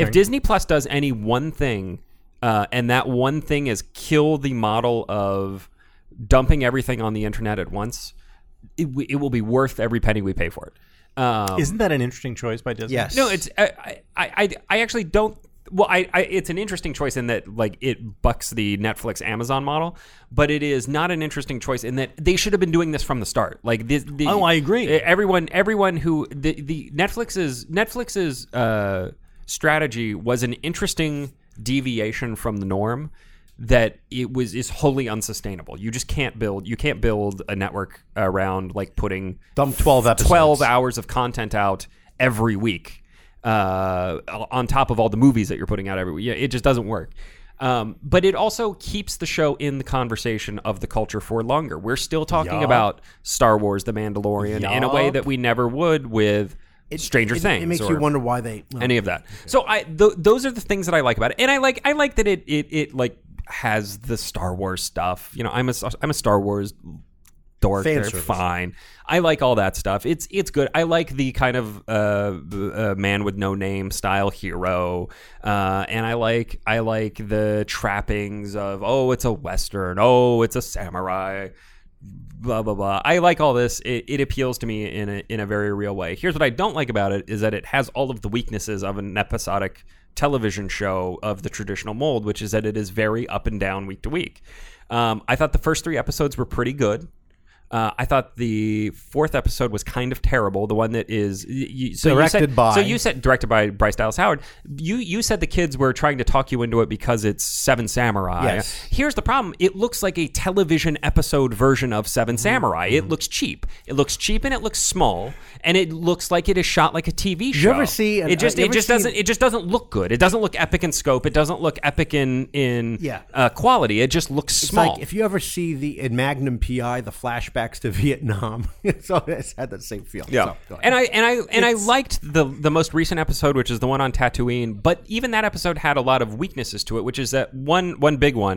any one thing, and that one thing is kill the model of dumping everything on the internet at once, it will be worth every penny we pay for it. Isn't that an interesting choice by Disney? Yes. No, it's I actually don't. Well, it's an interesting choice in that like it bucks the Netflix Amazon model, but it is not an interesting choice in that they should have been doing this from the start. Like I agree. Everyone who the Netflix's strategy was an interesting deviation from the norm that is wholly unsustainable. You just can't build a network around like putting 12 episodes. 12 hours of content out every week. On top of all the movies that you're putting out every week. Yeah, it just doesn't work. But it also keeps the show in the conversation of the culture for longer. We're still talking about Star Wars, The Mandalorian, in a way that we never would with Stranger Things. It makes you wonder why they any of that. So those are the things that I like about it, and I like that it like has the Star Wars stuff. I'm a Star Wars dork. They're fine. I like all that stuff. It's good. I like the kind of man with no name style hero, and I like the trappings of it's a Western, it's a samurai, blah blah blah. I like all this. It appeals to me in a very real way. Here's what I don't like about it is that it has all of the weaknesses of an episodic television show of the traditional mold, which is that it is very up and down week to week. I thought the first 3 episodes were pretty good. I thought the 4th episode was kind of terrible. The one that is directed by Bryce Dallas Howard. You said the kids were trying to talk you into it because it's Seven Samurai. Yes. Here's the problem: it looks like a television episode version of Seven Samurai. It looks cheap. It looks cheap and it looks small and it looks like it is shot like a TV show. You ever see? It just doesn't look good. It doesn't look epic in scope. It doesn't look epic in quality. It just looks small. Like if you ever see in Magnum PI the flashbacks to Vietnam, so it's had that same feel. Yeah, so, and I liked the most recent episode, which is the one on Tatooine. But even that episode had a lot of weaknesses to it, which is that one big one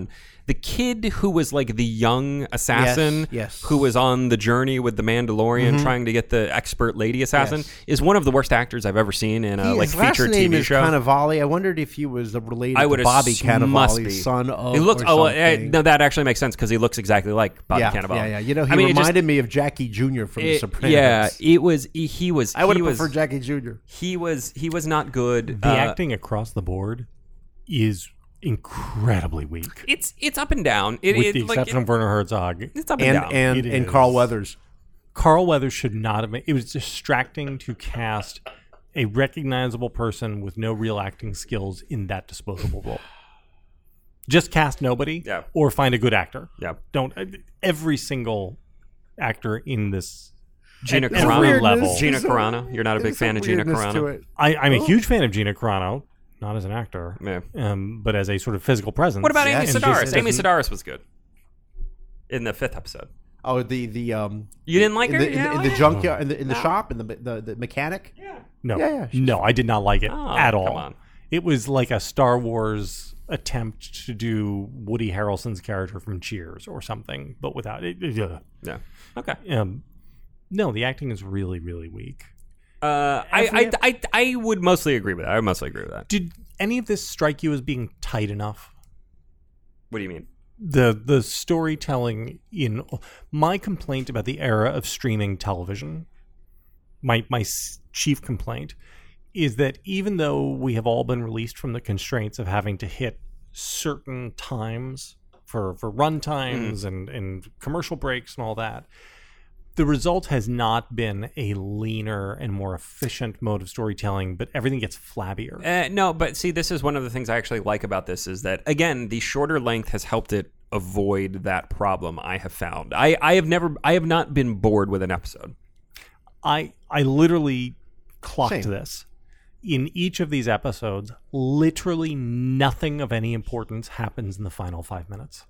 the kid who was like the young assassin Yes. who was on the journey with the Mandalorian trying to get the expert lady assassin is one of the worst actors I've ever seen in a His last featured name TV is show. Cannavale. I wondered if he was related I would to Bobby must be. Cannavale's son of. He looks. or something. No, that actually makes sense because he looks exactly like Bobby yeah, Cannavale. yeah. You know, he I mean, it just- reminded me of Jackie Jr. from The Sopranos. Yeah, it was. He was. I would he have was, preferred Jackie Jr. He was not good. The acting across the board is incredibly weak, It's up and down. with the exception of Werner Herzog. it's up and, down. And It Carl is. Weathers. Carl Weathers should not have been. It was distracting to cast a recognizable person with no real acting skills in that disposable role. Just cast nobody, Yeah. or find a good actor. Yeah. Don't. Every single actor in this, Gina at every Carano. level. Gina Carano. You're not a big fan of Gina Carano. I'm a huge fan of Gina Carano, not as an actor, Yeah. but as a sort of physical presence. What about Amy Yes. Sedaris? Just Amy doesn't- Sedaris was good in the 5th episode. Oh, the You didn't like her? in the junkyard in the shop in the mechanic. No, Yeah, she's no, I did not like it Oh, at come all. on. It was like a Star Wars attempt to do Woody Harrelson's character from Cheers or something, but without it. Yeah. Okay. No, the acting is really, really weak. I would mostly agree with that. I would mostly agree with that. Did any of this strike you as being tight enough? What do you mean? The storytelling in my complaint about the era of streaming television, my chief complaint is that even though we have all been released from the constraints of having to hit certain times for run times and commercial breaks and all that, the result has not been a leaner and more efficient mode of storytelling, but everything gets flabbier. No, but see, this is one of the things I actually like about this is that, again, the shorter length has helped it avoid that problem I have found. I have not been bored with an episode. I literally clocked Same. this. In each of these episodes, literally nothing of any importance happens in the final 5 minutes.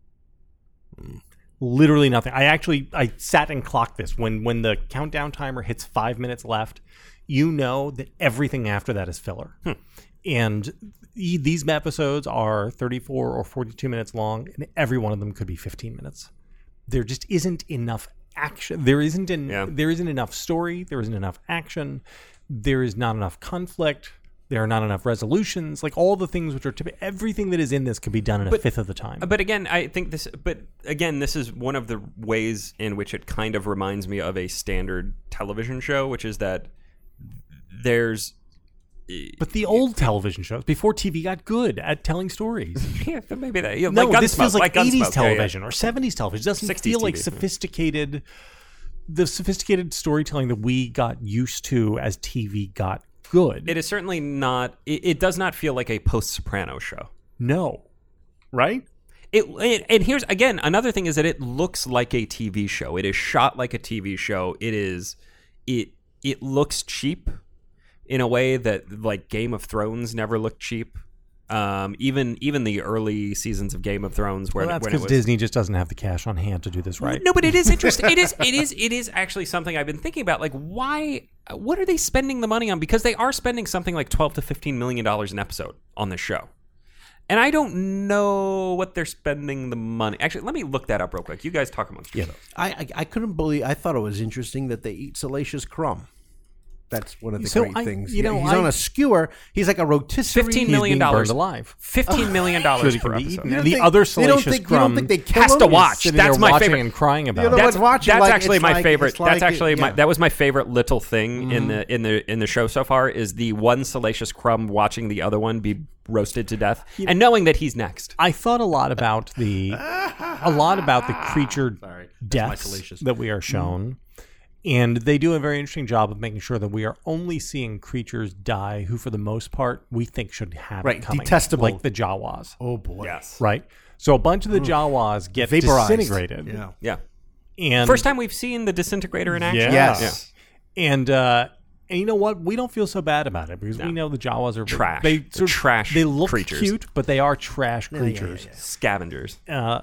Literally nothing. I sat and clocked this. When the countdown timer hits 5 minutes left, you know that everything after that is filler. And these episodes are 34 or 42 minutes long, and every one of them could be 15 minutes. There just isn't enough action. There isn't enough story. There isn't enough action. There is not enough conflict. There are not enough resolutions. Like all the things which are everything that is in this could be done in a fifth of the time. But again, I think this. But again, this is one of the ways in which it kind of reminds me of a standard television show, which is that there's. But the old television shows before TV got good at telling stories. Yeah, but maybe that. Yeah, No, like this feels like 80s Gunsmoke. television or 70s television. It doesn't 60s feel like TV. sophisticated. The sophisticated storytelling that we got used to as TV got good. It is certainly not. It does not feel like a post-Soprano show. No. Right? And here's again another thing is that it looks like a TV show. It is shot like a TV show. It looks cheap in a way that like Game of Thrones never looked cheap. Even the early seasons of Game of Thrones, where Well, that's when it because was Disney just doesn't have the cash on hand to do this right. No, but it is interesting. It is actually something I've been thinking about. Like, why? What are they spending the money on? Because they are spending something like $12 to $15 million an episode on this show, and I don't know what they're spending the money. Actually, let me look that up real quick. You guys talk amongst yourselves. I couldn't believe. I thought it was interesting that they eat Salacious Crumb. That's one of the So great things. you know, he's on a skewer. He's like a rotisserie. $15 He's million being burned alive. $15 million Should he per be episode. eaten? You don't The think- other you don't Salacious think- you don't Crumb think they kill has him? to He's watch. sitting That's there my watching favorite. and crying about You're the it. ones watching. That's like, actually it's my like- favorite. it's like That's actually it- my. yeah. That was my favorite little thing in the show so far. Is the one Salacious Crumb watching the other one be roasted to death and knowing that he's next. I thought a lot about the creature Sorry. That's my deaths Salacious. that we are shown. And they do a very interesting job of making sure that we are only seeing creatures die who, for the most part, we think should have Right, it coming. detestable. Like the Jawas. Oh boy. Yes. Right? So a bunch of the Jawas get Vaporized. disintegrated. Yeah. Yeah. And First time we've seen the disintegrator in action. Yeah. Yes. And you know what? We don't feel so bad about it because we know the Jawas are Trash. They They're trash They look creatures. cute, but they are trash creatures. Scavengers.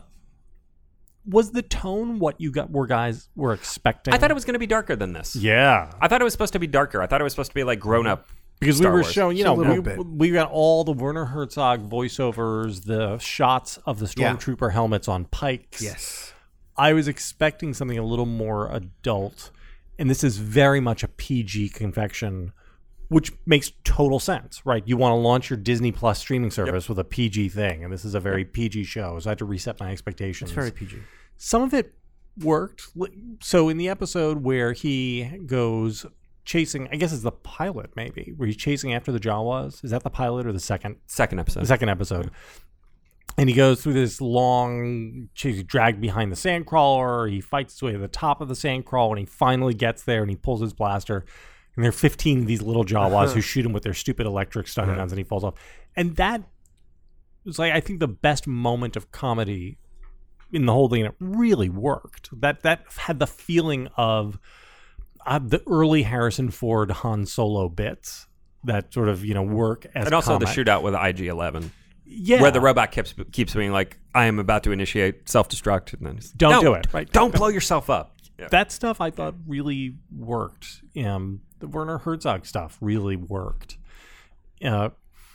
Was the tone what you were expecting? I thought it was going to be darker than this. Yeah. I thought it was supposed to be darker. I thought it was supposed to be like grown up Because Star we were Wars. showing, It's a little bit. we got all the Werner Herzog voiceovers, the shots of the Stormtrooper helmets on pikes. Yes. I was expecting something a little more adult, and this is very much a PG confection, which makes total sense, right? You want to launch your Disney Plus streaming service with a PG thing, and this is a very PG show, so I had to reset my expectations. It's very PG. Some of it worked. So in the episode where he goes chasing, I guess it's the pilot maybe, where he's chasing after the Jawas. Is that the pilot or the second? Second episode. The second episode. And he goes through this long chase, he's dragged behind the sandcrawler. He fights his way to the top of the sandcrawler, and he finally gets there, and he pulls his blaster. And there are 15 of these little Jawas who shoot him with their stupid electric stun guns, and he falls off. And that was, like, I think the best moment of comedy in the whole thing. And it really worked. That had the feeling of the early Harrison Ford Han Solo bits that sort of work as and also comic. the shootout with IG-11. Yeah, Where the robot keeps being like, I am about to initiate self-destruct. And then it's, Don't "No, do it." Right. Don't blow yourself up. Yeah. That stuff I thought really worked. The Werner Herzog stuff really worked. But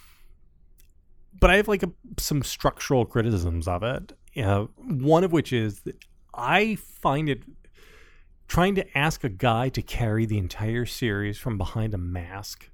I have some structural criticisms of it. One of which is that I find it trying to ask a guy to carry the entire series from behind a mask.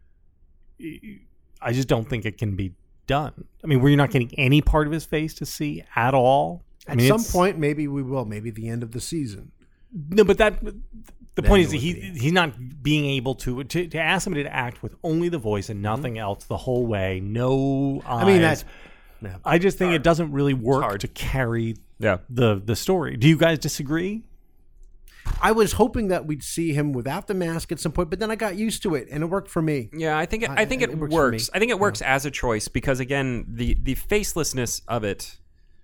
I just don't think it can be done. I mean, where you're not getting any part of his face to see at all. At some point, maybe we will. Maybe the end of the season. No, but the point is that it would he's not being able to ask somebody to act with only the voice and nothing else the whole way. No eyes. I mean, that's. Yeah. I just think it doesn't really work hard. to carry Yeah. the story. Do you guys disagree? I was hoping that we'd see him without the mask at some point, but then I got used to it, and it worked for me. Yeah, I think it it works for works. me. I think it works as a choice because again, the facelessness of it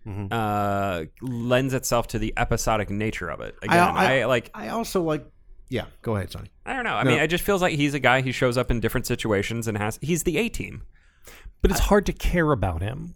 lends itself to the episodic nature of it. Again, I also like. Yeah, go ahead, Sonny. I don't know. I mean, it just feels like he's a guy. He shows up in different situations and he's the A-team. But it's hard to care about him.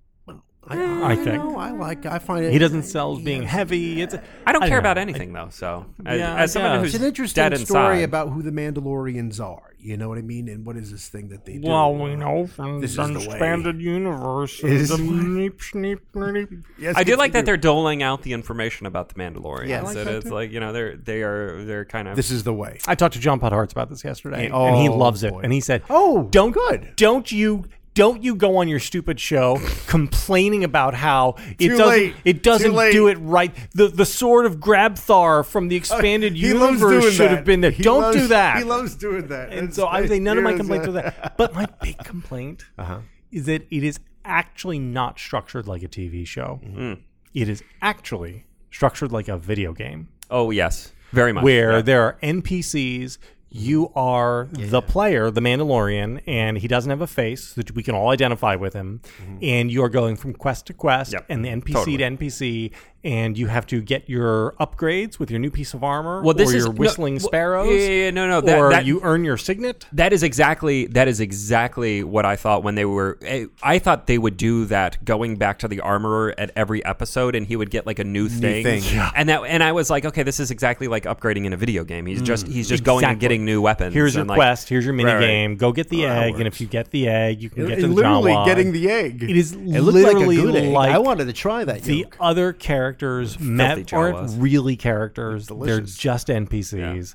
I think. No, I find it. He doesn't sell as being heavy. I don't care know. about anything though. So Yeah, as someone I who's It's an interesting dead story inside, about who the Mandalorians are. You know what I mean? And what is this thing that they do? Well, we know from This the is the way. expanded universe. Is the the way. meep, sneep, nerdy. Yes, I do yes, like they that they're doling out the information about the Mandalorians. Yeah, I like And that it's too. like they're kind of This is the way. I talked to John Podhartz about this yesterday, Oh, and he loves it. boy. And he said, Oh, don't good. Don't you go on your stupid show complaining about how late. it doesn't Too late. do it right. The sword of Grabthar from the expanded He loves universe doing should that. have been there. He Don't loves- do that. He loves doing that. And It's so I would say none of my complaints here's with that. But my big complaint is that it is actually not structured like a TV show. It is actually structured like a video game oh yes, very much. where Yeah. there are NPCs. You are the player, the Mandalorian, and he doesn't have a face so that we can all identify with him. And you are going from quest to quest Yep. and the NPC Totally. to NPC, and you have to get your upgrades with your new piece of armor Well, this or is- your whistling no, well, sparrows. no, or that- you earn your signet. That is exactly what I thought when they were. I thought they would do that, going back to the armorer at every episode, and he would get like a new thing. Yeah. And I was like, okay, this is exactly like upgrading in a video game. He's just going and Exactly. getting new weapons. Here's your and like, quest. Here's your mini right. game. Go get the egg, and works. if you get the egg, you can get to the literally Jawa. getting the egg. It is It looked like a literally good egg. like I wanted to try that. the yolk. other characters aren't Jawas. really characters. They're delicious. just NPCs.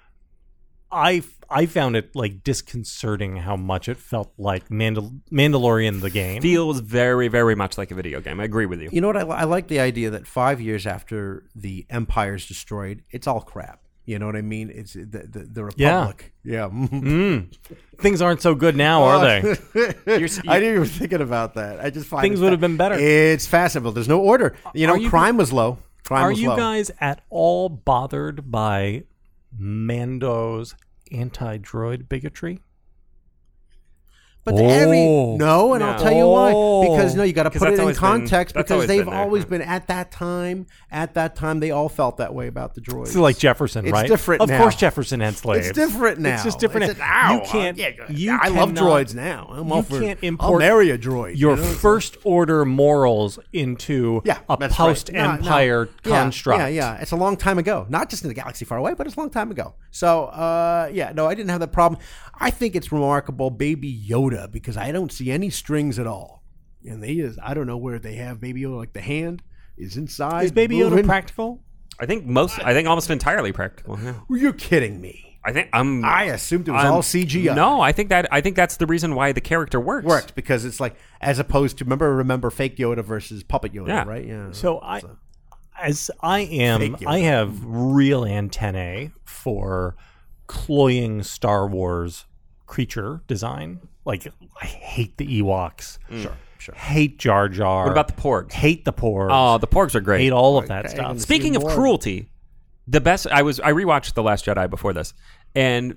I found it like disconcerting how much it felt like Mandalorian the game. feels very, very much like a video game. I agree with you. You know what? I like the idea that 5 years after the Empire's destroyed, it's all crap. You know what I mean? It's the Republic. Yeah. Things aren't so good now, are they? I didn't even thinking about that. I just find Things it would have been better. It's fashionable. There's no order. You know, Are you- crime was low. Crime Are was you low. guys at all bothered by Mando's anti-droid bigotry? But I'll tell you why. Because you got to 'Cause put that's it in always context. been- that's Because always they've been there. always been at that time. At that time, they all felt that way about the droids. It's like Jefferson, It's right? different Of now. course, Jefferson had slaves. It's different now. It's just different. It's now. now. You can't. I love droids now. I'll marry a droid. your you know? first order morals into a that's right. post-empire No. construct. Yeah. It's a long time ago. Not just in the galaxy far away, but it's a long time ago. So, I didn't have that problem. I think it's remarkable, Baby Yoda, because I don't see any strings at all. And I don't know where they have Baby Yoda, like the hand is inside. Is Baby Yoda moving. practical? I think almost entirely practical. Yeah. You're kidding me. I assumed it was all CGI. No, I think that's the reason why the character works. Because it's like, as opposed to remember fake Yoda versus puppet Yoda, Yeah. right? Yeah. So I Fake Yoda. have real antennae for cloying Star Wars creature design. Like, I hate the Ewoks. Sure. Hate Jar Jar. What about the Porgs? Hate the Porgs. Oh, the Porgs are great. Hate all of that Okay. stuff. Speaking of more. cruelty, the best I rewatched The Last Jedi before this, and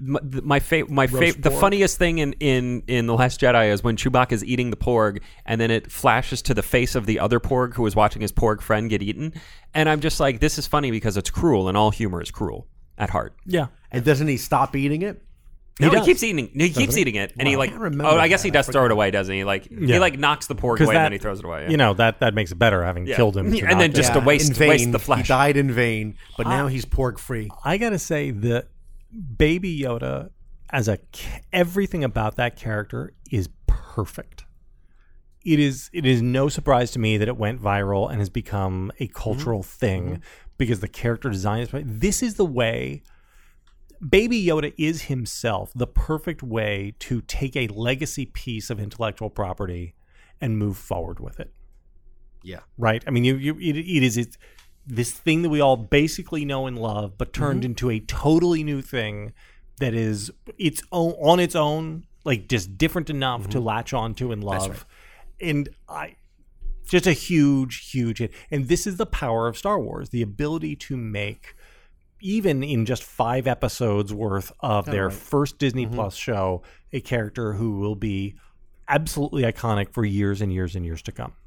the funniest thing in The Last Jedi is when Chewbacca's eating the Porg, and then it flashes to the face of the other Porg who was watching his Porg friend get eaten, and I'm just like, this is funny because it's cruel, and all humor is cruel at heart. Yeah. And doesn't he stop eating it? No, he does. keeps eating. He keeps eating it, and he Wow, I like. can't remember I guess he that. I does throw it away, doesn't he? Like he like knocks the Porg away, and then he throws it away. Yeah. That makes it better having Yeah. killed him. to And not then do just that. to waste in vain. waste the flesh. He died in vain, but now he's pork free. I gotta say that Baby Yoda, everything about that character is perfect. It is no surprise to me that it went viral and has become a cultural thing because the character design is. This is the way. Baby Yoda is himself the perfect way to take a legacy piece of intellectual property and move forward with it. Yeah. Right? I mean, it is this thing that we all basically know and love, but turned into a totally new thing that is on its own, like just different enough to latch onto and love. right. And just a huge, huge hit. And this is the power of Star Wars, the ability to make, even in just 5 episodes worth of their first Disney Plus show, a character who will be absolutely iconic for years and years and years to come.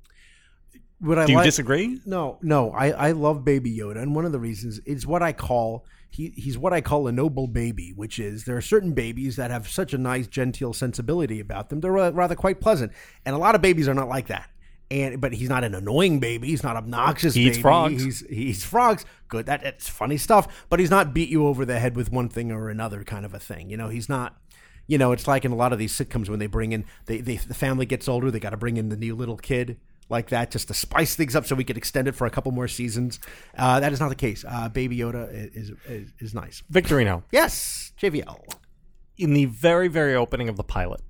Do you disagree? No. I love Baby Yoda, and one of the reasons is what I call he's what I call a noble baby, which is there are certain babies that have such a nice genteel sensibility about them. They're rather quite pleasant, and a lot of babies are not like that. But he's not an annoying baby. He's not obnoxious. He eats baby. frogs. He eats frogs. Good. That's funny stuff. But he's not beat you over the head with one thing or another kind of a thing. He's not. It's like in a lot of these sitcoms when they bring in the family gets older, they got to bring in the new little kid like that just to spice things up so we could extend it for a couple more seasons. That is not the case. Baby Yoda is nice. Victorino. Yes, JVL. In the very, very opening of the pilot,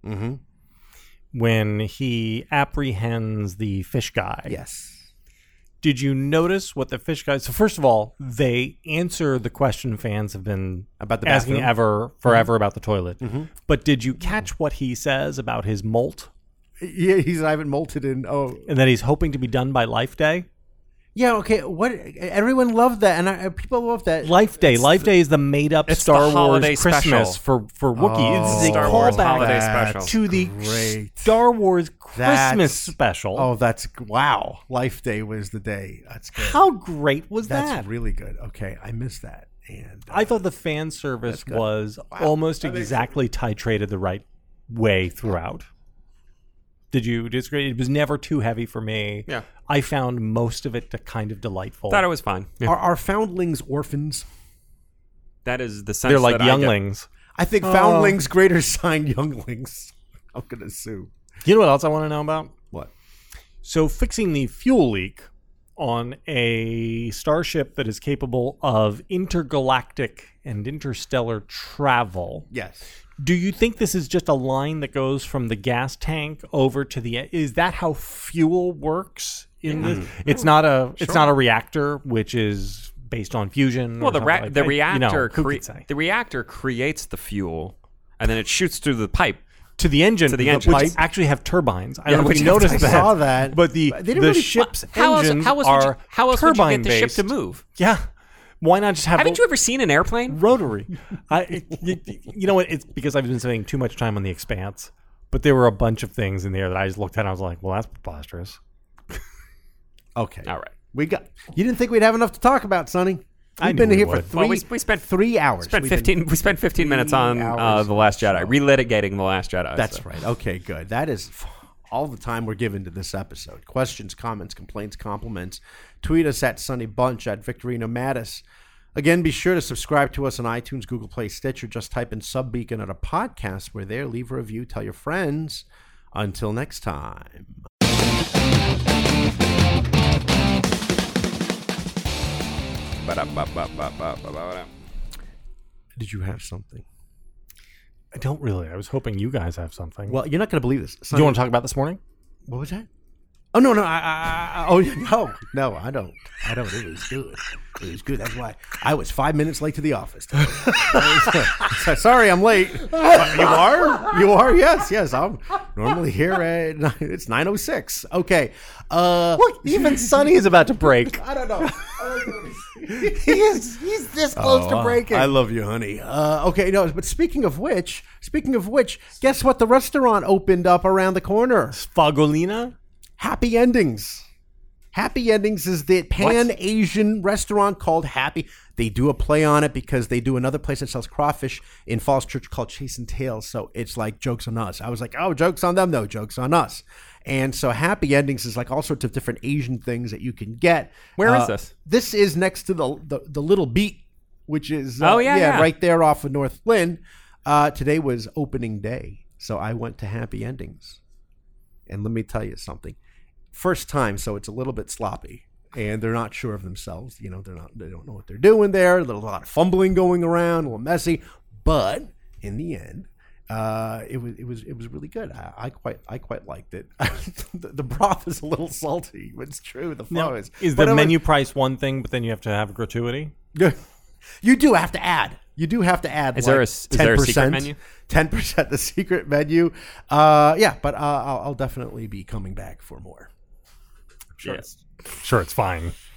when he apprehends the fish guy. Yes. Did you notice what the fish guy... So first of all, they answer the question fans have been About the asking bathroom? forever about the toilet. But did you catch what he says about his molt? Yeah, I haven't molted in. Oh, And that he's hoping to be done by Life Day? yeah. Okay. What? Everyone loved that, and people love that. Life Day. Life Day is the made-up it's Star the holiday Wars Christmas special. for Wookiees. This is a Star Wars callback holiday special. to the Great. Star Wars Christmas That's- special. Oh, that's wow. Life Day was the day. That's good. How great was That's that? really good. Okay, I missed that. And I thought the fan service good. was almost exactly titrated the right way throughout. Did you disagree? It was never too heavy for me. Yeah. I found most of it kind of delightful. Thought it was fine. Yeah. are foundlings orphans? That is the sense They're like that I get. younglings. I think foundlings greater sign younglings. I'm gonna sue. You know what else I want to know about? What? So fixing the fuel leak on a starship that is capable of intergalactic and interstellar travel. Yes. Do you think this is just a line that goes from the gas tank over to the? Is that how fuel works? It's not a reactor, which is based on fusion. Well, or something like that. the reactor creates the fuel, and then it shoots through the pipe. To the engine, To the engine. which Pipe. actually have turbines. I Yeah, don't know if which you have- noticed I that. saw that. But the But they didn't really- ship's How else engines would are you get the ship turbine-based. to move? Yeah. Why not just have Haven't you ever seen an airplane? rotary? You know what? It's because I've been spending too much time on The Expanse. But there were a bunch of things in there that I just looked at and I was like, well, that's preposterous. Okay. All right. You didn't think we'd have enough to talk about, Sonny? I We've knew been we here for would. we spent 3 hours. We spent 15 minutes on hours The Last Jedi, show. relitigating The Last Jedi. That's so. right. Okay, good. That is all the time we're given to this episode. Questions, comments, complaints, compliments. Tweet us at Sunny Bunch, at Victorino Mattis. Again, be sure to subscribe to us on iTunes, Google Play, Stitcher. Just type in Subbeacon at a podcast. We're there. Leave a review. Tell your friends. Until next time. Did you have something? I don't really. I was hoping you guys have something. Well, you're not going to believe this. do you want to talk about this morning? What was that? Oh no, no, I I don't. It was good. It was good. That's why I was 5 minutes late to the office today. Sorry, I'm late. You are? You are? Yes. I'm normally here at it's 9:06. Okay. Look, even Sonny is about to break. I don't know. He's this close to breaking. I love you, honey. Okay, no, but speaking of which, guess what? The restaurant opened up around the corner. Spagolina? Happy Endings. Happy Endings is the Pan-Asian restaurant called Happy. They do a play on it because they do another place that sells crawfish in Falls Church called Chasing Tails. So it's like jokes on us. I was like, oh, jokes on them? No, jokes on us. And so Happy Endings is like all sorts of different Asian things that you can get. Where is this? This is next to the Little Beat, which is yeah. right there off of North Lynn. Today was opening day. So I went to Happy Endings. And let me tell you something. First time, so it's a little bit sloppy, and they're not sure of themselves. You know, they don't know what they're doing there. A lot of fumbling going around, a little messy, but in the end, it was really good. I quite liked it. The broth is a little salty, but it's true. The pho is. Is the menu price one thing, but then you have to have gratuity? You do have to add. You do have to add. Is there a secret menu? 10%, the secret menu. Yeah, but I'll definitely be coming back for more. Sure it's fine.